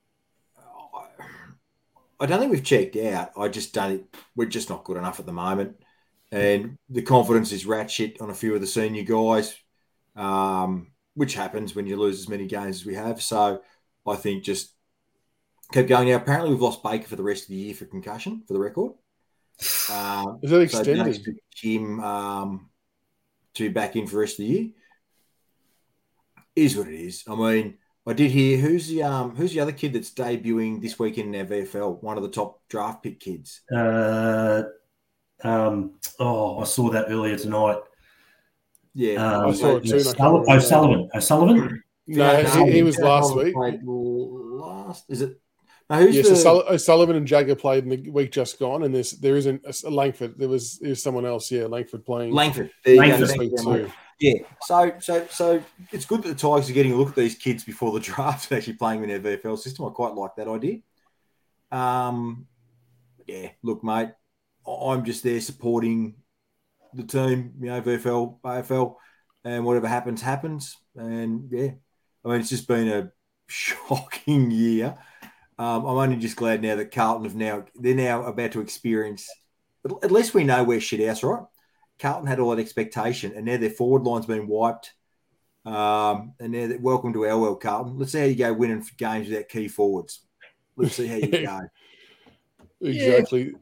I, I don't think we've checked out. I just don't. We're just not good enough at the moment, and the confidence is rat shit on a few of the senior guys, um, which happens when you lose as many games as we have. So I think just keep going. Now, apparently, we've lost Baker for the rest of the year for concussion, for the record. Um, Is that so don't extended? expect him um, to be back in for the rest of the year. Is what it is. I mean, I did hear who's the um who's the other kid that's debuting this weekend in our V F L? One of the top draft pick kids. Uh, um, oh, I saw that earlier tonight. Yeah, um, I saw it too. and I can't Sullivan, remember. O'Sullivan. O'Sullivan. No, he, he was last week. Played last, is it? No, who's Yes, the, O'Sull- O'Sullivan and Jagger played in the week just gone, and there's there isn't a, a Langford. There was there's someone else, yeah, Langford playing Langford. There you Langford. go. this Thank week you very too. much. Yeah, so so so it's good that the Tigers are getting a look at these kids before the draft, actually playing in their V F L system. I quite like that idea. Um, yeah, look, mate, I'm just there supporting the team, you know, V F L, A F L, and whatever happens, happens. And yeah, I mean, it's just been a shocking year. Um, I'm only just glad now that Carlton have now, they're now about to experience, at least we know we're shit house, right? Carlton had all that expectation, and now their forward line's been wiped. Um, and now they're welcome to our world, Carlton. Let's see how you go winning games without key forwards. Let's see how you go. Exactly. Yeah.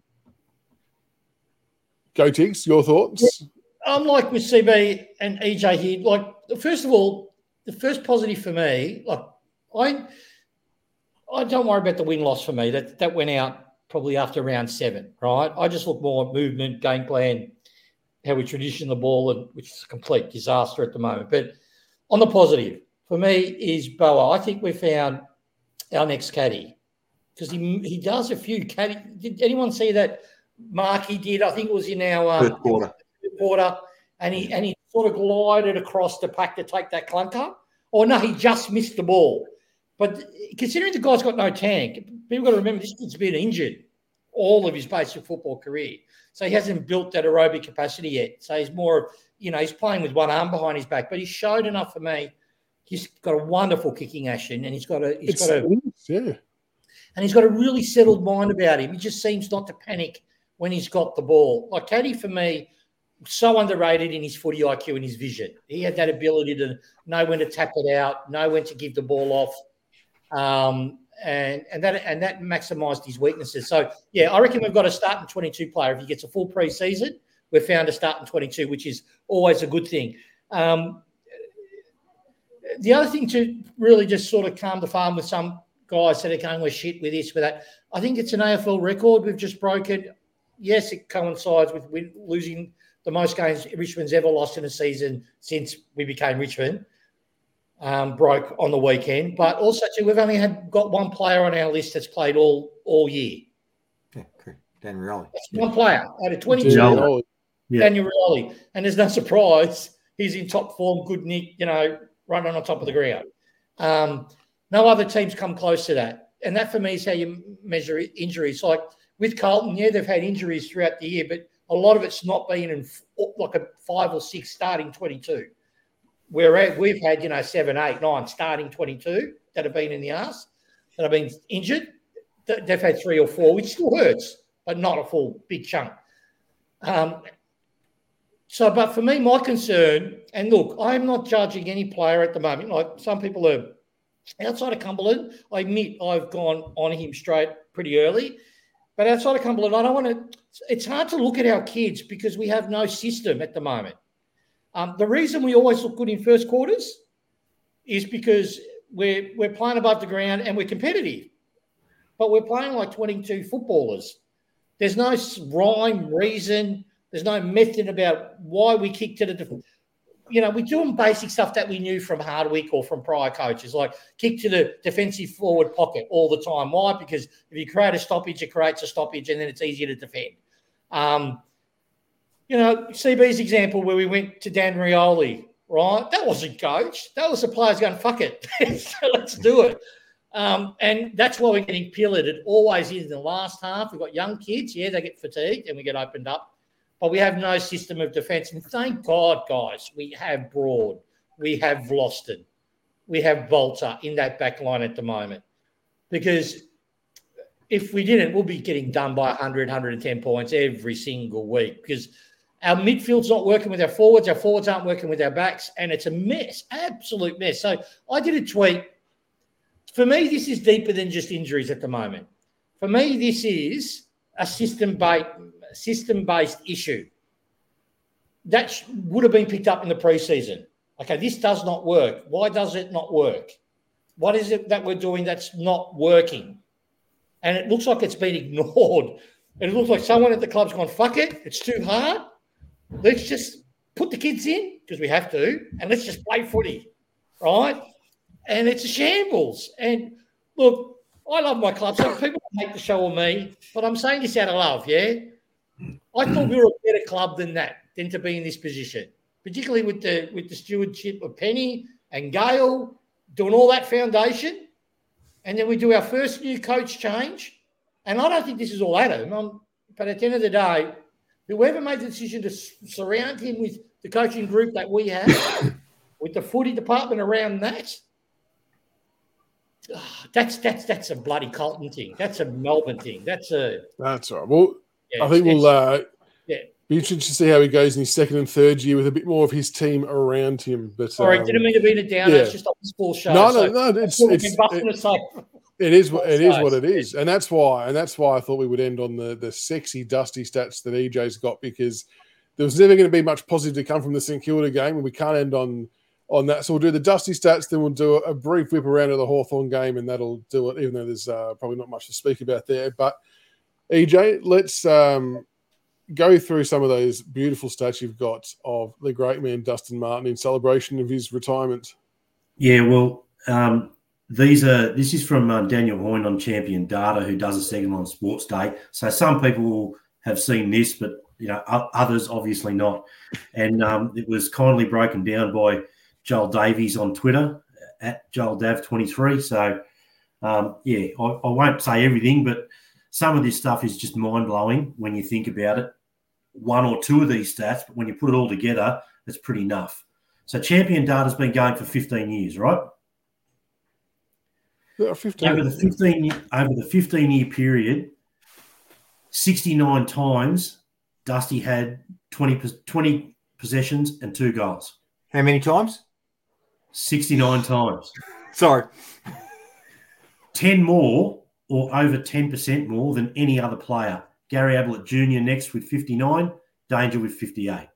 Go Tiggs, your thoughts? I'm like with C B and E J here. Like, first of all, the first positive for me, like I, I don't worry about the win loss for me. That that went out probably after round seven, right? I just look more at movement, game plan, how we tradition the ball, and which is a complete disaster at the moment. But on the positive, for me, is Boa. I think we found our next caddy because he he does a few caddy. Did anyone see that mark he did? I think it was in our um, Third quarter. Third quarter, and he and he sort of glided across the pack to take that clunker. Or no, he just missed the ball. But considering the guy's got no tank, people got to remember this kid's been injured all of his basic football career. So he hasn't built that aerobic capacity yet. So he's more, you know, he's playing with one arm behind his back. But he showed enough for me. He's got a wonderful kicking action, and he's got a he's It's, got a yeah, and he's got a really settled mind about him. He just seems not to panic when he's got the ball. Like Caddy, for me, so underrated in his footy I Q and his vision. He had that ability to know when to tap it out, know when to give the ball off. Um, and and that and that maximised his weaknesses. So, yeah, I reckon we've got a starting twenty-two player. If he gets a full pre-season, we've found a starting twenty-two, which is always a good thing. Um, the other thing to really just sort of calm the farm with some guys that are going, we're shit with this, with that, I think it's an A F L record we've just broken. Yes, it coincides with win- losing the most games Richmond's ever lost in a season since we became Richmond. Um, broke on the weekend, but also too, we've only had got one player on our list that's played all all year. Yeah, okay. Dan Rioli. That's one player out of twenty-two. Rioli. Yeah. Daniel Rioli, and there's no surprise he's in top form, good nick, you know, running on top of the ground. Um, no other teams come close to that, and that for me is how you measure injuries. Like with Carlton, yeah, they've had injuries throughout the year, but a lot of it's not been in like a five or six starting twenty-two. Where we've had, you know, seven, eight, nine starting twenty-two that have been in the arse, that have been injured. They've had three or four, which still hurts, but not a full big chunk. Um, so, but for me, my concern, and look, I'm not judging any player at the moment. Like some people are outside of Cumberland. I admit I've gone on him straight pretty early. But outside of Cumberland, I don't want to – it's hard to look at our kids because we have no system at the moment. Um, the reason we always look good in first quarters is because we're we're playing above the ground and we're competitive, but we're playing like twenty-two footballers. There's no rhyme, reason. There's no method about why we kick to the def- you know, we're doing basic stuff that we knew from Hardwick or from prior coaches, like kick to the defensive forward pocket all the time. Why? Because if you create a stoppage, it creates a stoppage and then it's easier to defend. Um, You know, C B's example where we went to Dan Rioli, right? That wasn't coach. That was the players going, fuck it. So let's do it. Um, and that's why we're getting pillared. It always is in the last half. We've got young kids. Yeah, they get fatigued and we get opened up. But we have no system of defence. And thank God, guys, we have Broad. We have Vlosten. We have Volta in that back line at the moment. Because if we didn't, we'll be getting done by one hundred, one hundred ten points every single week because our midfield's not working with our forwards. Our forwards aren't working with our backs, and it's a mess, absolute mess. So I did a tweet. For me, this is deeper than just injuries at the moment. For me, this is a system-based, system-based issue. That would have been picked up in the preseason. Okay, this does not work. Why does it not work? What is it that we're doing that's not working? And it looks like it's been ignored. And it looks like someone at the club's gone, fuck it, it's too hard. Let's just put the kids in, because we have to, and let's just play footy, right? And it's a shambles. And look, I love my club. So people make the show on me, but I'm saying this out of love, yeah? I thought we were a better club than that, than to be in this position, particularly with the with the stewardship of Penny and Gale doing all that foundation. And then we do our first new coach change. And I don't think this is all Adam. I'm, but at the end of the day, whoever made the decision to surround him with the coaching group that we have, with the footy department around that, oh, that's that's that's a bloody Carlton thing. That's a Melbourne thing. That's a that's right. Well, yeah, I think we'll uh, yeah. be interested to see how he goes in his second and third year with a bit more of his team around him. But sorry, um, didn't mean to be a downer. yeah. It's just on this full show. No, no, so no. It's it's, it's it, it is what it is what it is, and that's why and that's why I thought we would end on the the sexy dusty stats that E J's got, because there was never going to be much positive to come from the St Kilda game, and we can't end on on that. So we'll do the dusty stats, then we'll do a, a brief whip around to the Hawthorn game, and that'll do it. Even though there's uh, probably not much to speak about there, but E J, let's um, go through some of those beautiful stats you've got of the great man Dustin Martin in celebration of his retirement. Yeah, well, um, these are this is from uh, Daniel Hoyne on Champion Data, who does a segment on Sports Day. So some people will have seen this, but you know others obviously not. And um, it was kindly broken down by Joel Davies on Twitter at Joel Dav twenty-three. So um, yeah, I, I won't say everything, but some of this stuff is just mind blowing when you think about it. One or two of these stats, but when you put it all together, it's pretty enough. So Champion Data's been going for fifteen years, right? Yeah, fifteen. Over the fifteen over the fifteen year period, sixty-nine times Dusty had twenty, twenty possessions and two goals. How many times? sixty-nine times. Sorry. ten more, or over ten percent more than any other player. Gary Ablett Junior next with fifty-nine, Danger with fifty-eight.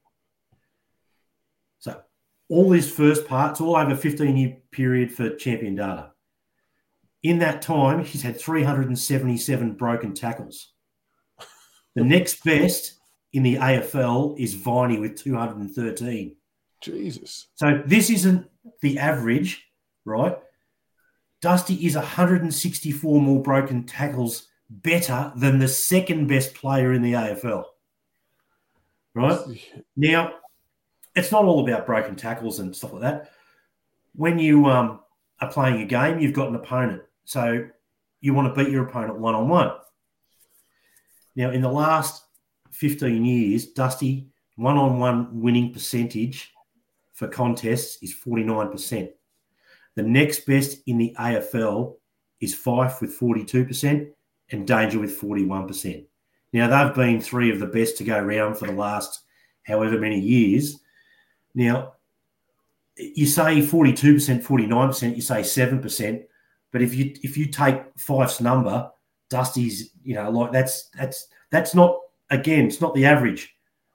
So all this first part, it's all over a fifteen-year period for Champion Data. In that time, he's had three hundred seventy-seven broken tackles. The next best in the A F L is Viney with two hundred thirteen. Jesus. So this isn't the average, right? Dusty is one hundred sixty-four more broken tackles better than the second best player in the A F L, right? Now, it's not all about broken tackles and stuff like that. When you um, are playing a game, you've got an opponent. So you want to beat your opponent one-on-one. Now, in the last fifteen years, Dusty one-on-one winning percentage for contests is forty-nine percent. The next best in the A F L is Fife with forty-two percent and Danger with forty-one percent. Now, they've been three of the best to go around for the last however many years. Now, you say forty-two percent, forty-nine percent, you say seven percent, but if you if you take Fife's number, Dusty's, you know, like that's that's that's not, again, it's not the average.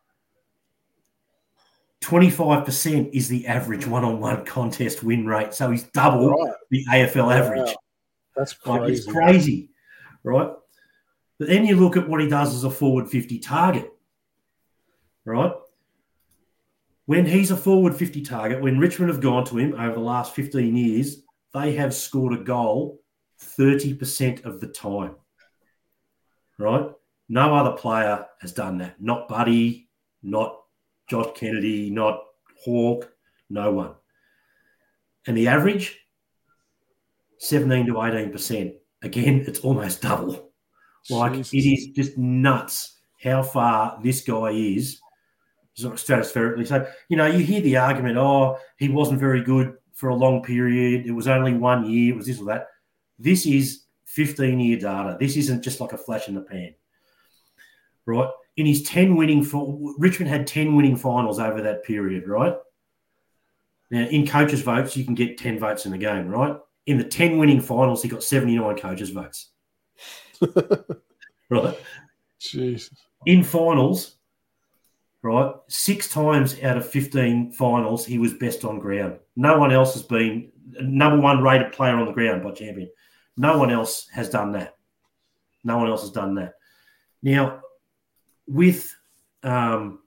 twenty-five percent is the average one-on-one contest win rate. So he's double right. the A F L average. Wow. That's crazy. Like, it's crazy, right? But then you look at what he does as a forward fifty target, right? When he's a forward fifty target, when Richmond have gone to him over the last fifteen years, they have scored a goal thirty percent of the time, right? No other player has done that. Not Buddy, not Josh Kennedy, not Hawk, no one. And the average, seventeen to eighteen percent. Again, it's almost double. Like, Jesus. It is just nuts how far this guy is stratospherically. So, you know, you hear the argument, oh, he wasn't very good for a long period. It was only one year. It was this or that. This is fifteen-year data. This isn't just like a flash in the pan, right? In his ten winning – Richmond had ten winning finals over that period, right? Now, in coaches' votes, you can get ten votes in the game, right? In the ten winning finals, he got seventy-nine coaches' votes. Right? Jesus. In finals, right? Six times out of fifteen finals, he was best on ground. No one else has been number one rated player on the ground by Champion. No one else has done that. No one else has done that. Now, with um,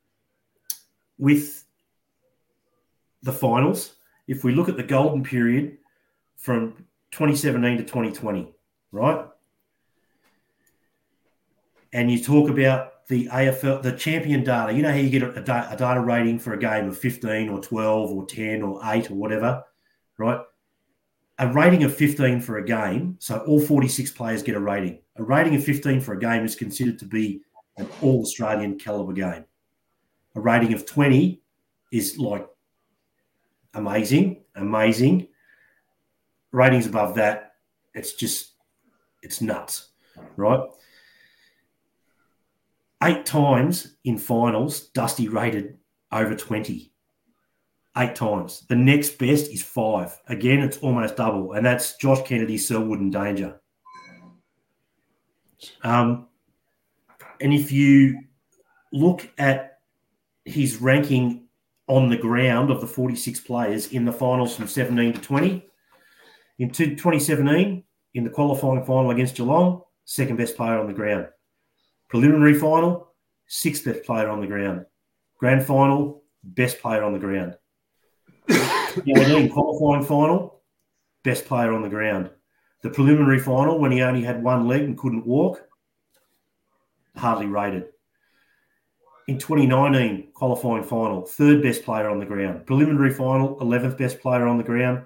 with the finals, if we look at the golden period from twenty seventeen to twenty twenty, right? And you talk about the A F L, the champion data. You know how you get a, a, a data rating for a game of fifteen or twelve or ten or eight or whatever, right? A rating of fifteen for a game, so all forty-six players get a rating. A rating of fifteen for a game is considered to be an all-Australian caliber game. A rating of twenty is like amazing, amazing. Ratings above that, it's just, it's nuts, right? Eight times in finals, Dusty rated over twenty. Eight times. The next best is five. Again, it's almost double, and that's Josh Kennedy, Selwood, and Danger. Um, and if you look at his ranking on the ground of the forty-six players in the finals from seventeen to twenty, in twenty seventeen, in the qualifying final against Geelong, second best player on the ground. Preliminary final, sixth best player on the ground. Grand final, best player on the ground. eighteen qualifying final, best player on the ground. The preliminary final, when he only had one leg and couldn't walk, hardly rated. In twenty nineteen qualifying final, third best player on the ground. Preliminary final, eleventh best player on the ground.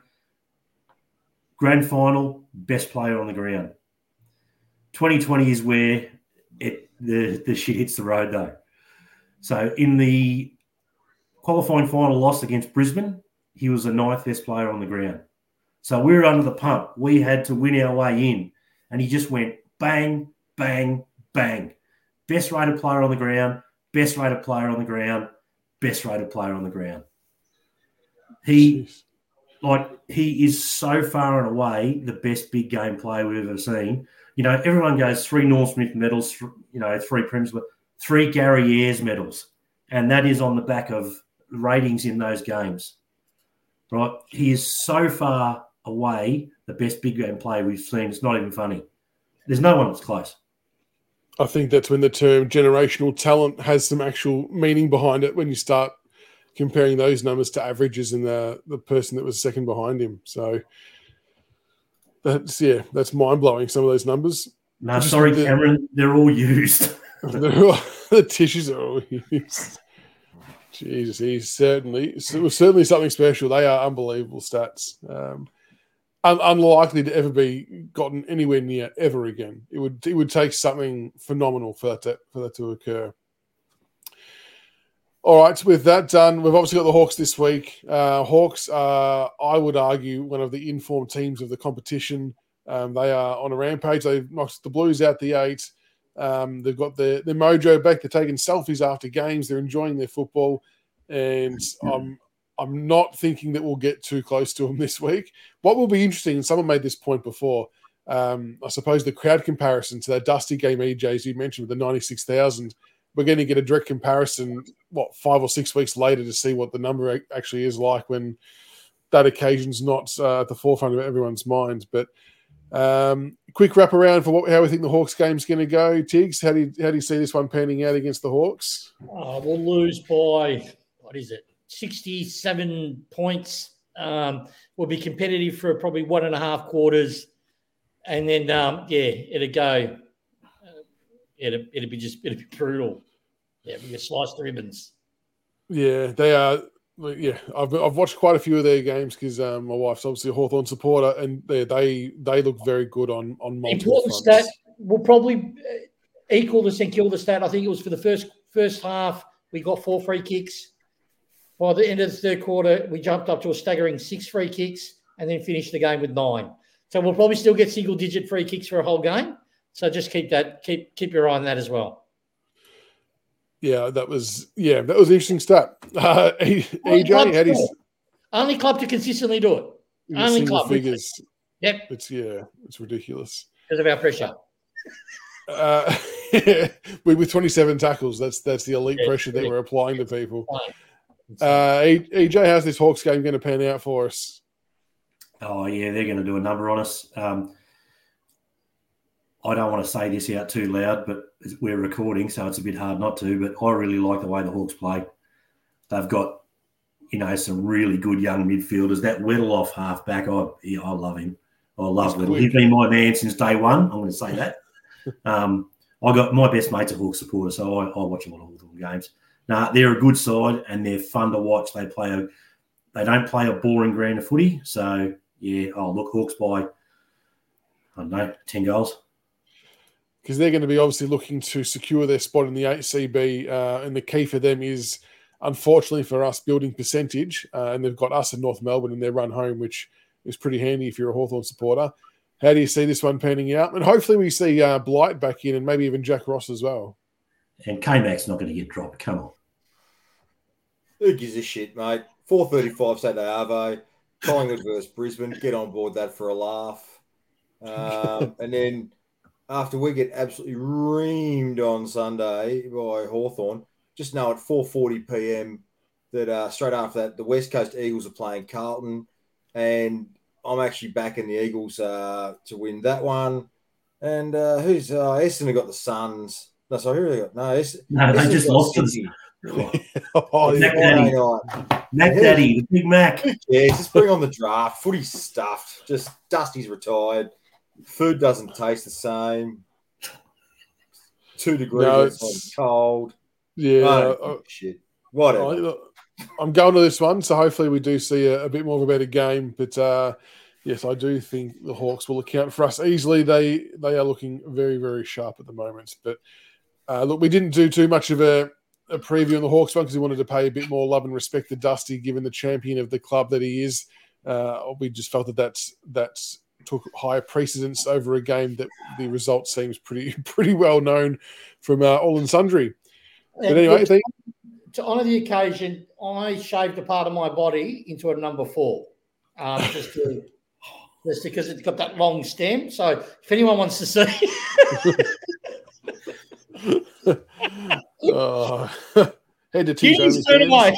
Grand final, best player on the ground. twenty twenty is where it the, the shit hits the road, though. So in the qualifying final loss against Brisbane, he was the ninth best player on the ground. So we were under the pump. We had to win our way in. And he just went bang, bang, bang. Best rated player on the ground, best rated player on the ground, best rated player on the ground. He, like, he is so far and away the best big game player we've ever seen. You know, everyone goes three Norm Smith medals, you know, three Prims, but three Gary Ayres medals. And that is on the back of ratings in those games, right? He is so far away the best big game player we've seen. It's not even funny. There's no one that's close. I think that's when the term generational talent has some actual meaning behind it, when you start comparing those numbers to averages and the, the person that was second behind him. So that's, yeah, that's mind-blowing, some of those numbers. No, sorry, the, Cameron, they're all used. they're all, the tissues are all used. Jesus, he's certainly, it was certainly something special. They are unbelievable stats. Um, un- unlikely to ever be gotten anywhere near ever again. It would it would take something phenomenal for that to, for that to occur. All right, so with that done, we've obviously got the Hawks this week. Uh, Hawks are, I would argue, one of the informed teams of the competition. Um, they are on a rampage. They've knocked the Blues out the eight. Um, they've got their, their mojo back. They're taking selfies after games. They're enjoying their football. And I'm, I'm not thinking that we'll get too close to them this week. What will be interesting, and someone made this point before, um, I suppose the crowd comparison to that Dusty game, E J, as you mentioned, with the ninety-six thousand, we're going to get a direct comparison, what, five or six weeks later to see what the number actually is like when that occasion's not uh, at the forefront of everyone's minds. But um, quick wrap around for what, how we think the Hawks game's going to go. Tiggs, how do you, how do you see this one panning out against the Hawks? Oh, we'll lose by, what is it, sixty-seven points. Um, we'll be competitive for probably one and a half quarters. And then, um, yeah, it'll go. It'll, it'll be just it'll be brutal. Yeah, we just slice the ribbons. Yeah, they are. Yeah, I've I've watched quite a few of their games because um, my wife's obviously a Hawthorn supporter, and they they they look very good on on multiple Important fronts. stat will probably equal the St Kilda stat. I think it was for the first first half we got four free kicks. By the end of the third quarter, we jumped up to a staggering six free kicks, and then finished the game with nine. So we'll probably still get single digit free kicks for a whole game. So just keep that, keep keep your eye on that as well. Yeah, that was yeah, that was an interesting stat. Uh, E J, how do you, only club to consistently do it. Only club figures. Yep, it's yeah, it's ridiculous because of our pressure. Uh, with, with twenty-seven tackles. That's that's the elite Yeah, pressure that pretty- we're applying to people. Uh, Uh, E- EJ, how's this Hawks game going to pan out for us? Oh, yeah, they're going to do a number on us. Um, I don't want to say this out too loud, but we're recording, so it's a bit hard not to. But I really like the way the Hawks play. They've got, you know, some really good young midfielders. That Weddle off halfback, I yeah, I love him. I love He's Weddle. quick. He's been my man since day one. I'm going to say that. um, I got my best mate's a Hawks supporter, so I, I watch a lot of Hawthorn games. Nah, they're a good side and they're fun to watch. They play a, they don't play a boring brand of footy. So yeah, oh look, Hawks by, I don't know, ten goals. Because they're going to be obviously looking to secure their spot in the H C B, uh, and the key for them is, unfortunately for us, building percentage. Uh, and they've got us in North Melbourne in their run home, which is pretty handy if you're a Hawthorn supporter. How do you see this one panning out? And hopefully we see uh, Blight back in and maybe even Jack Ross as well. And K-Mac's not going to get dropped. Come on. Who gives a shit, mate? four thirty-five Saturday Arvo, Collingwood versus Brisbane. Get on board that for a laugh. Um, and then after we get absolutely reamed on Sunday by Hawthorn, just know at four forty p.m. that uh, straight after that, the West Coast Eagles are playing Carlton, and I'm actually backing the Eagles uh, to win that one. And uh, who's uh, Essendon have got the Suns? No, sorry, who have they got? No, Essendon, No, they Essendon's just got lost to Sydney. Oh, Mac yeah. Daddy. Friday night. Mac Yeah. Daddy, the Big Mac. Who cares? Just bring on the draft. Footy's stuffed. Just Dusty's retired. Food doesn't taste the same. Two degrees No, outside it's- cold. Yeah. I don't uh, give a shit. Whatever. I- look, I'm going to this one, so hopefully we do see a, a bit more of a better game. But uh, yes, I do think the Hawks will account for us easily. They they are looking very, very sharp at the moment. But uh, look, we didn't do too much of a, a preview on the Hawks one because we wanted to pay a bit more love and respect to Dusty, given the champion of the club that he is. Uh, we just felt that that's, that's took higher precedence over a game that the result seems pretty pretty well known from uh, all and sundry. But anyway, I think to honour the occasion, I shaved a part of my body into a number four, um, just, to, just because it's got that long stem. So if anyone wants to see, uh, head to you Tuesday. straight away.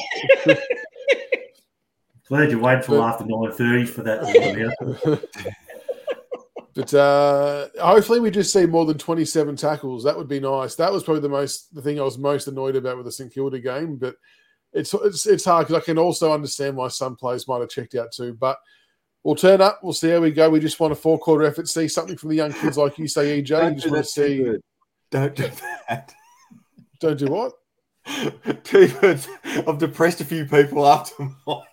Glad you waited till after nine thirty for that. But uh, hopefully we just see more than twenty-seven tackles. That would be nice. That was probably the most the thing I was most annoyed about with the St Kilda game. But it's it's it's hard because I can also understand why some players might have checked out too. But we'll turn up. We'll see how we go. We just want a four quarter effort. See something from the young kids like you say, E J. You Don't just do want that to see. too good. Don't do that. Don't do what? Too good. I've depressed a few people after my.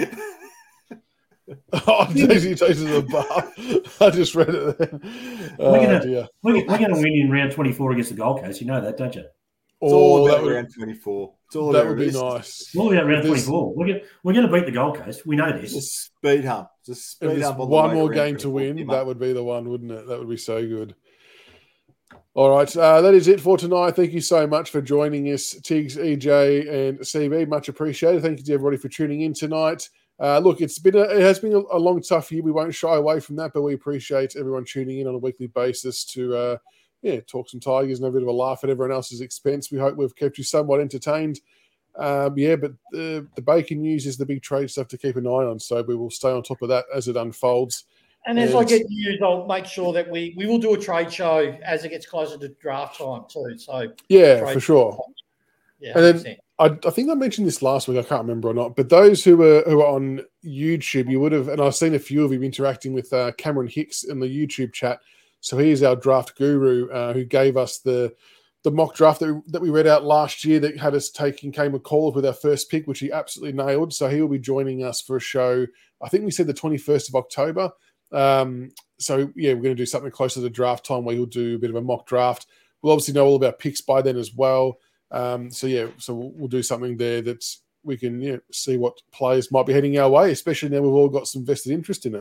Oh, Daisy takes the bar. I just read it then. Oh, We're gonna- dear. We're, we're going to win in round twenty-four against the Gold Coast. You know that, don't you? It's Oh, all that about would, round twenty-four. It's all that about would be this. nice. Well, we're at round There's- twenty-four. We're going, we're going to beat the Gold Coast. We know It's a this. speed hump. It's a If speed there's hump on the one way more round game to twenty-four. win, Yeah, that would be the one, wouldn't it? That would be so good. All right, uh, that is it for tonight. Thank you so much for joining us, Tiggs, E J, and C B. Much appreciated. Thank you to everybody for tuning in tonight. Uh, look, it's been a, it has been a, a long, tough year. We won't shy away from that, but we appreciate everyone tuning in on a weekly basis to uh, yeah talk some Tigers and have a bit of a laugh at everyone else's expense. We hope we've kept you somewhat entertained. Um, yeah, but the, the bacon news is the big trade stuff to keep an eye on. So we will stay on top of that as it unfolds. And as I And- get news, I'll make sure that we, we will do a trade show as it gets closer to draft time too. So Yeah, trade for sure. yeah, And then- one hundred percent. I, I think I mentioned this last week. I can't remember or not. But those who were who are on YouTube, you would have, and I've seen a few of you interacting with uh, Cameron Hicks in the YouTube chat. So he is our draft guru uh, who gave us the the mock draft that we, that we read out last year that had us taking Kane McAuliffe with our first pick, which he absolutely nailed. So he will be joining us for a show. I think we said the twenty-first of October. Um, so yeah, we're going to do something closer to draft time where he'll do a bit of a mock draft. We'll obviously know all about picks by then as well. Um, so yeah, so we'll, we'll do something there that's we can you know, see what players might be heading our way, especially now we've all got some vested interest in it.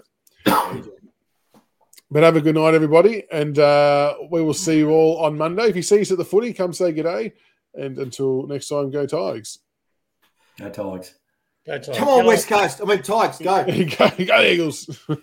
But have a good night, everybody, and uh, we will see you all on Monday. If you see us at the footy, come say good day, and until next time, go Tigers. No Tigers. Go Tigers. Come on, West Coast. I mean, Tigers, go. go, go Eagles.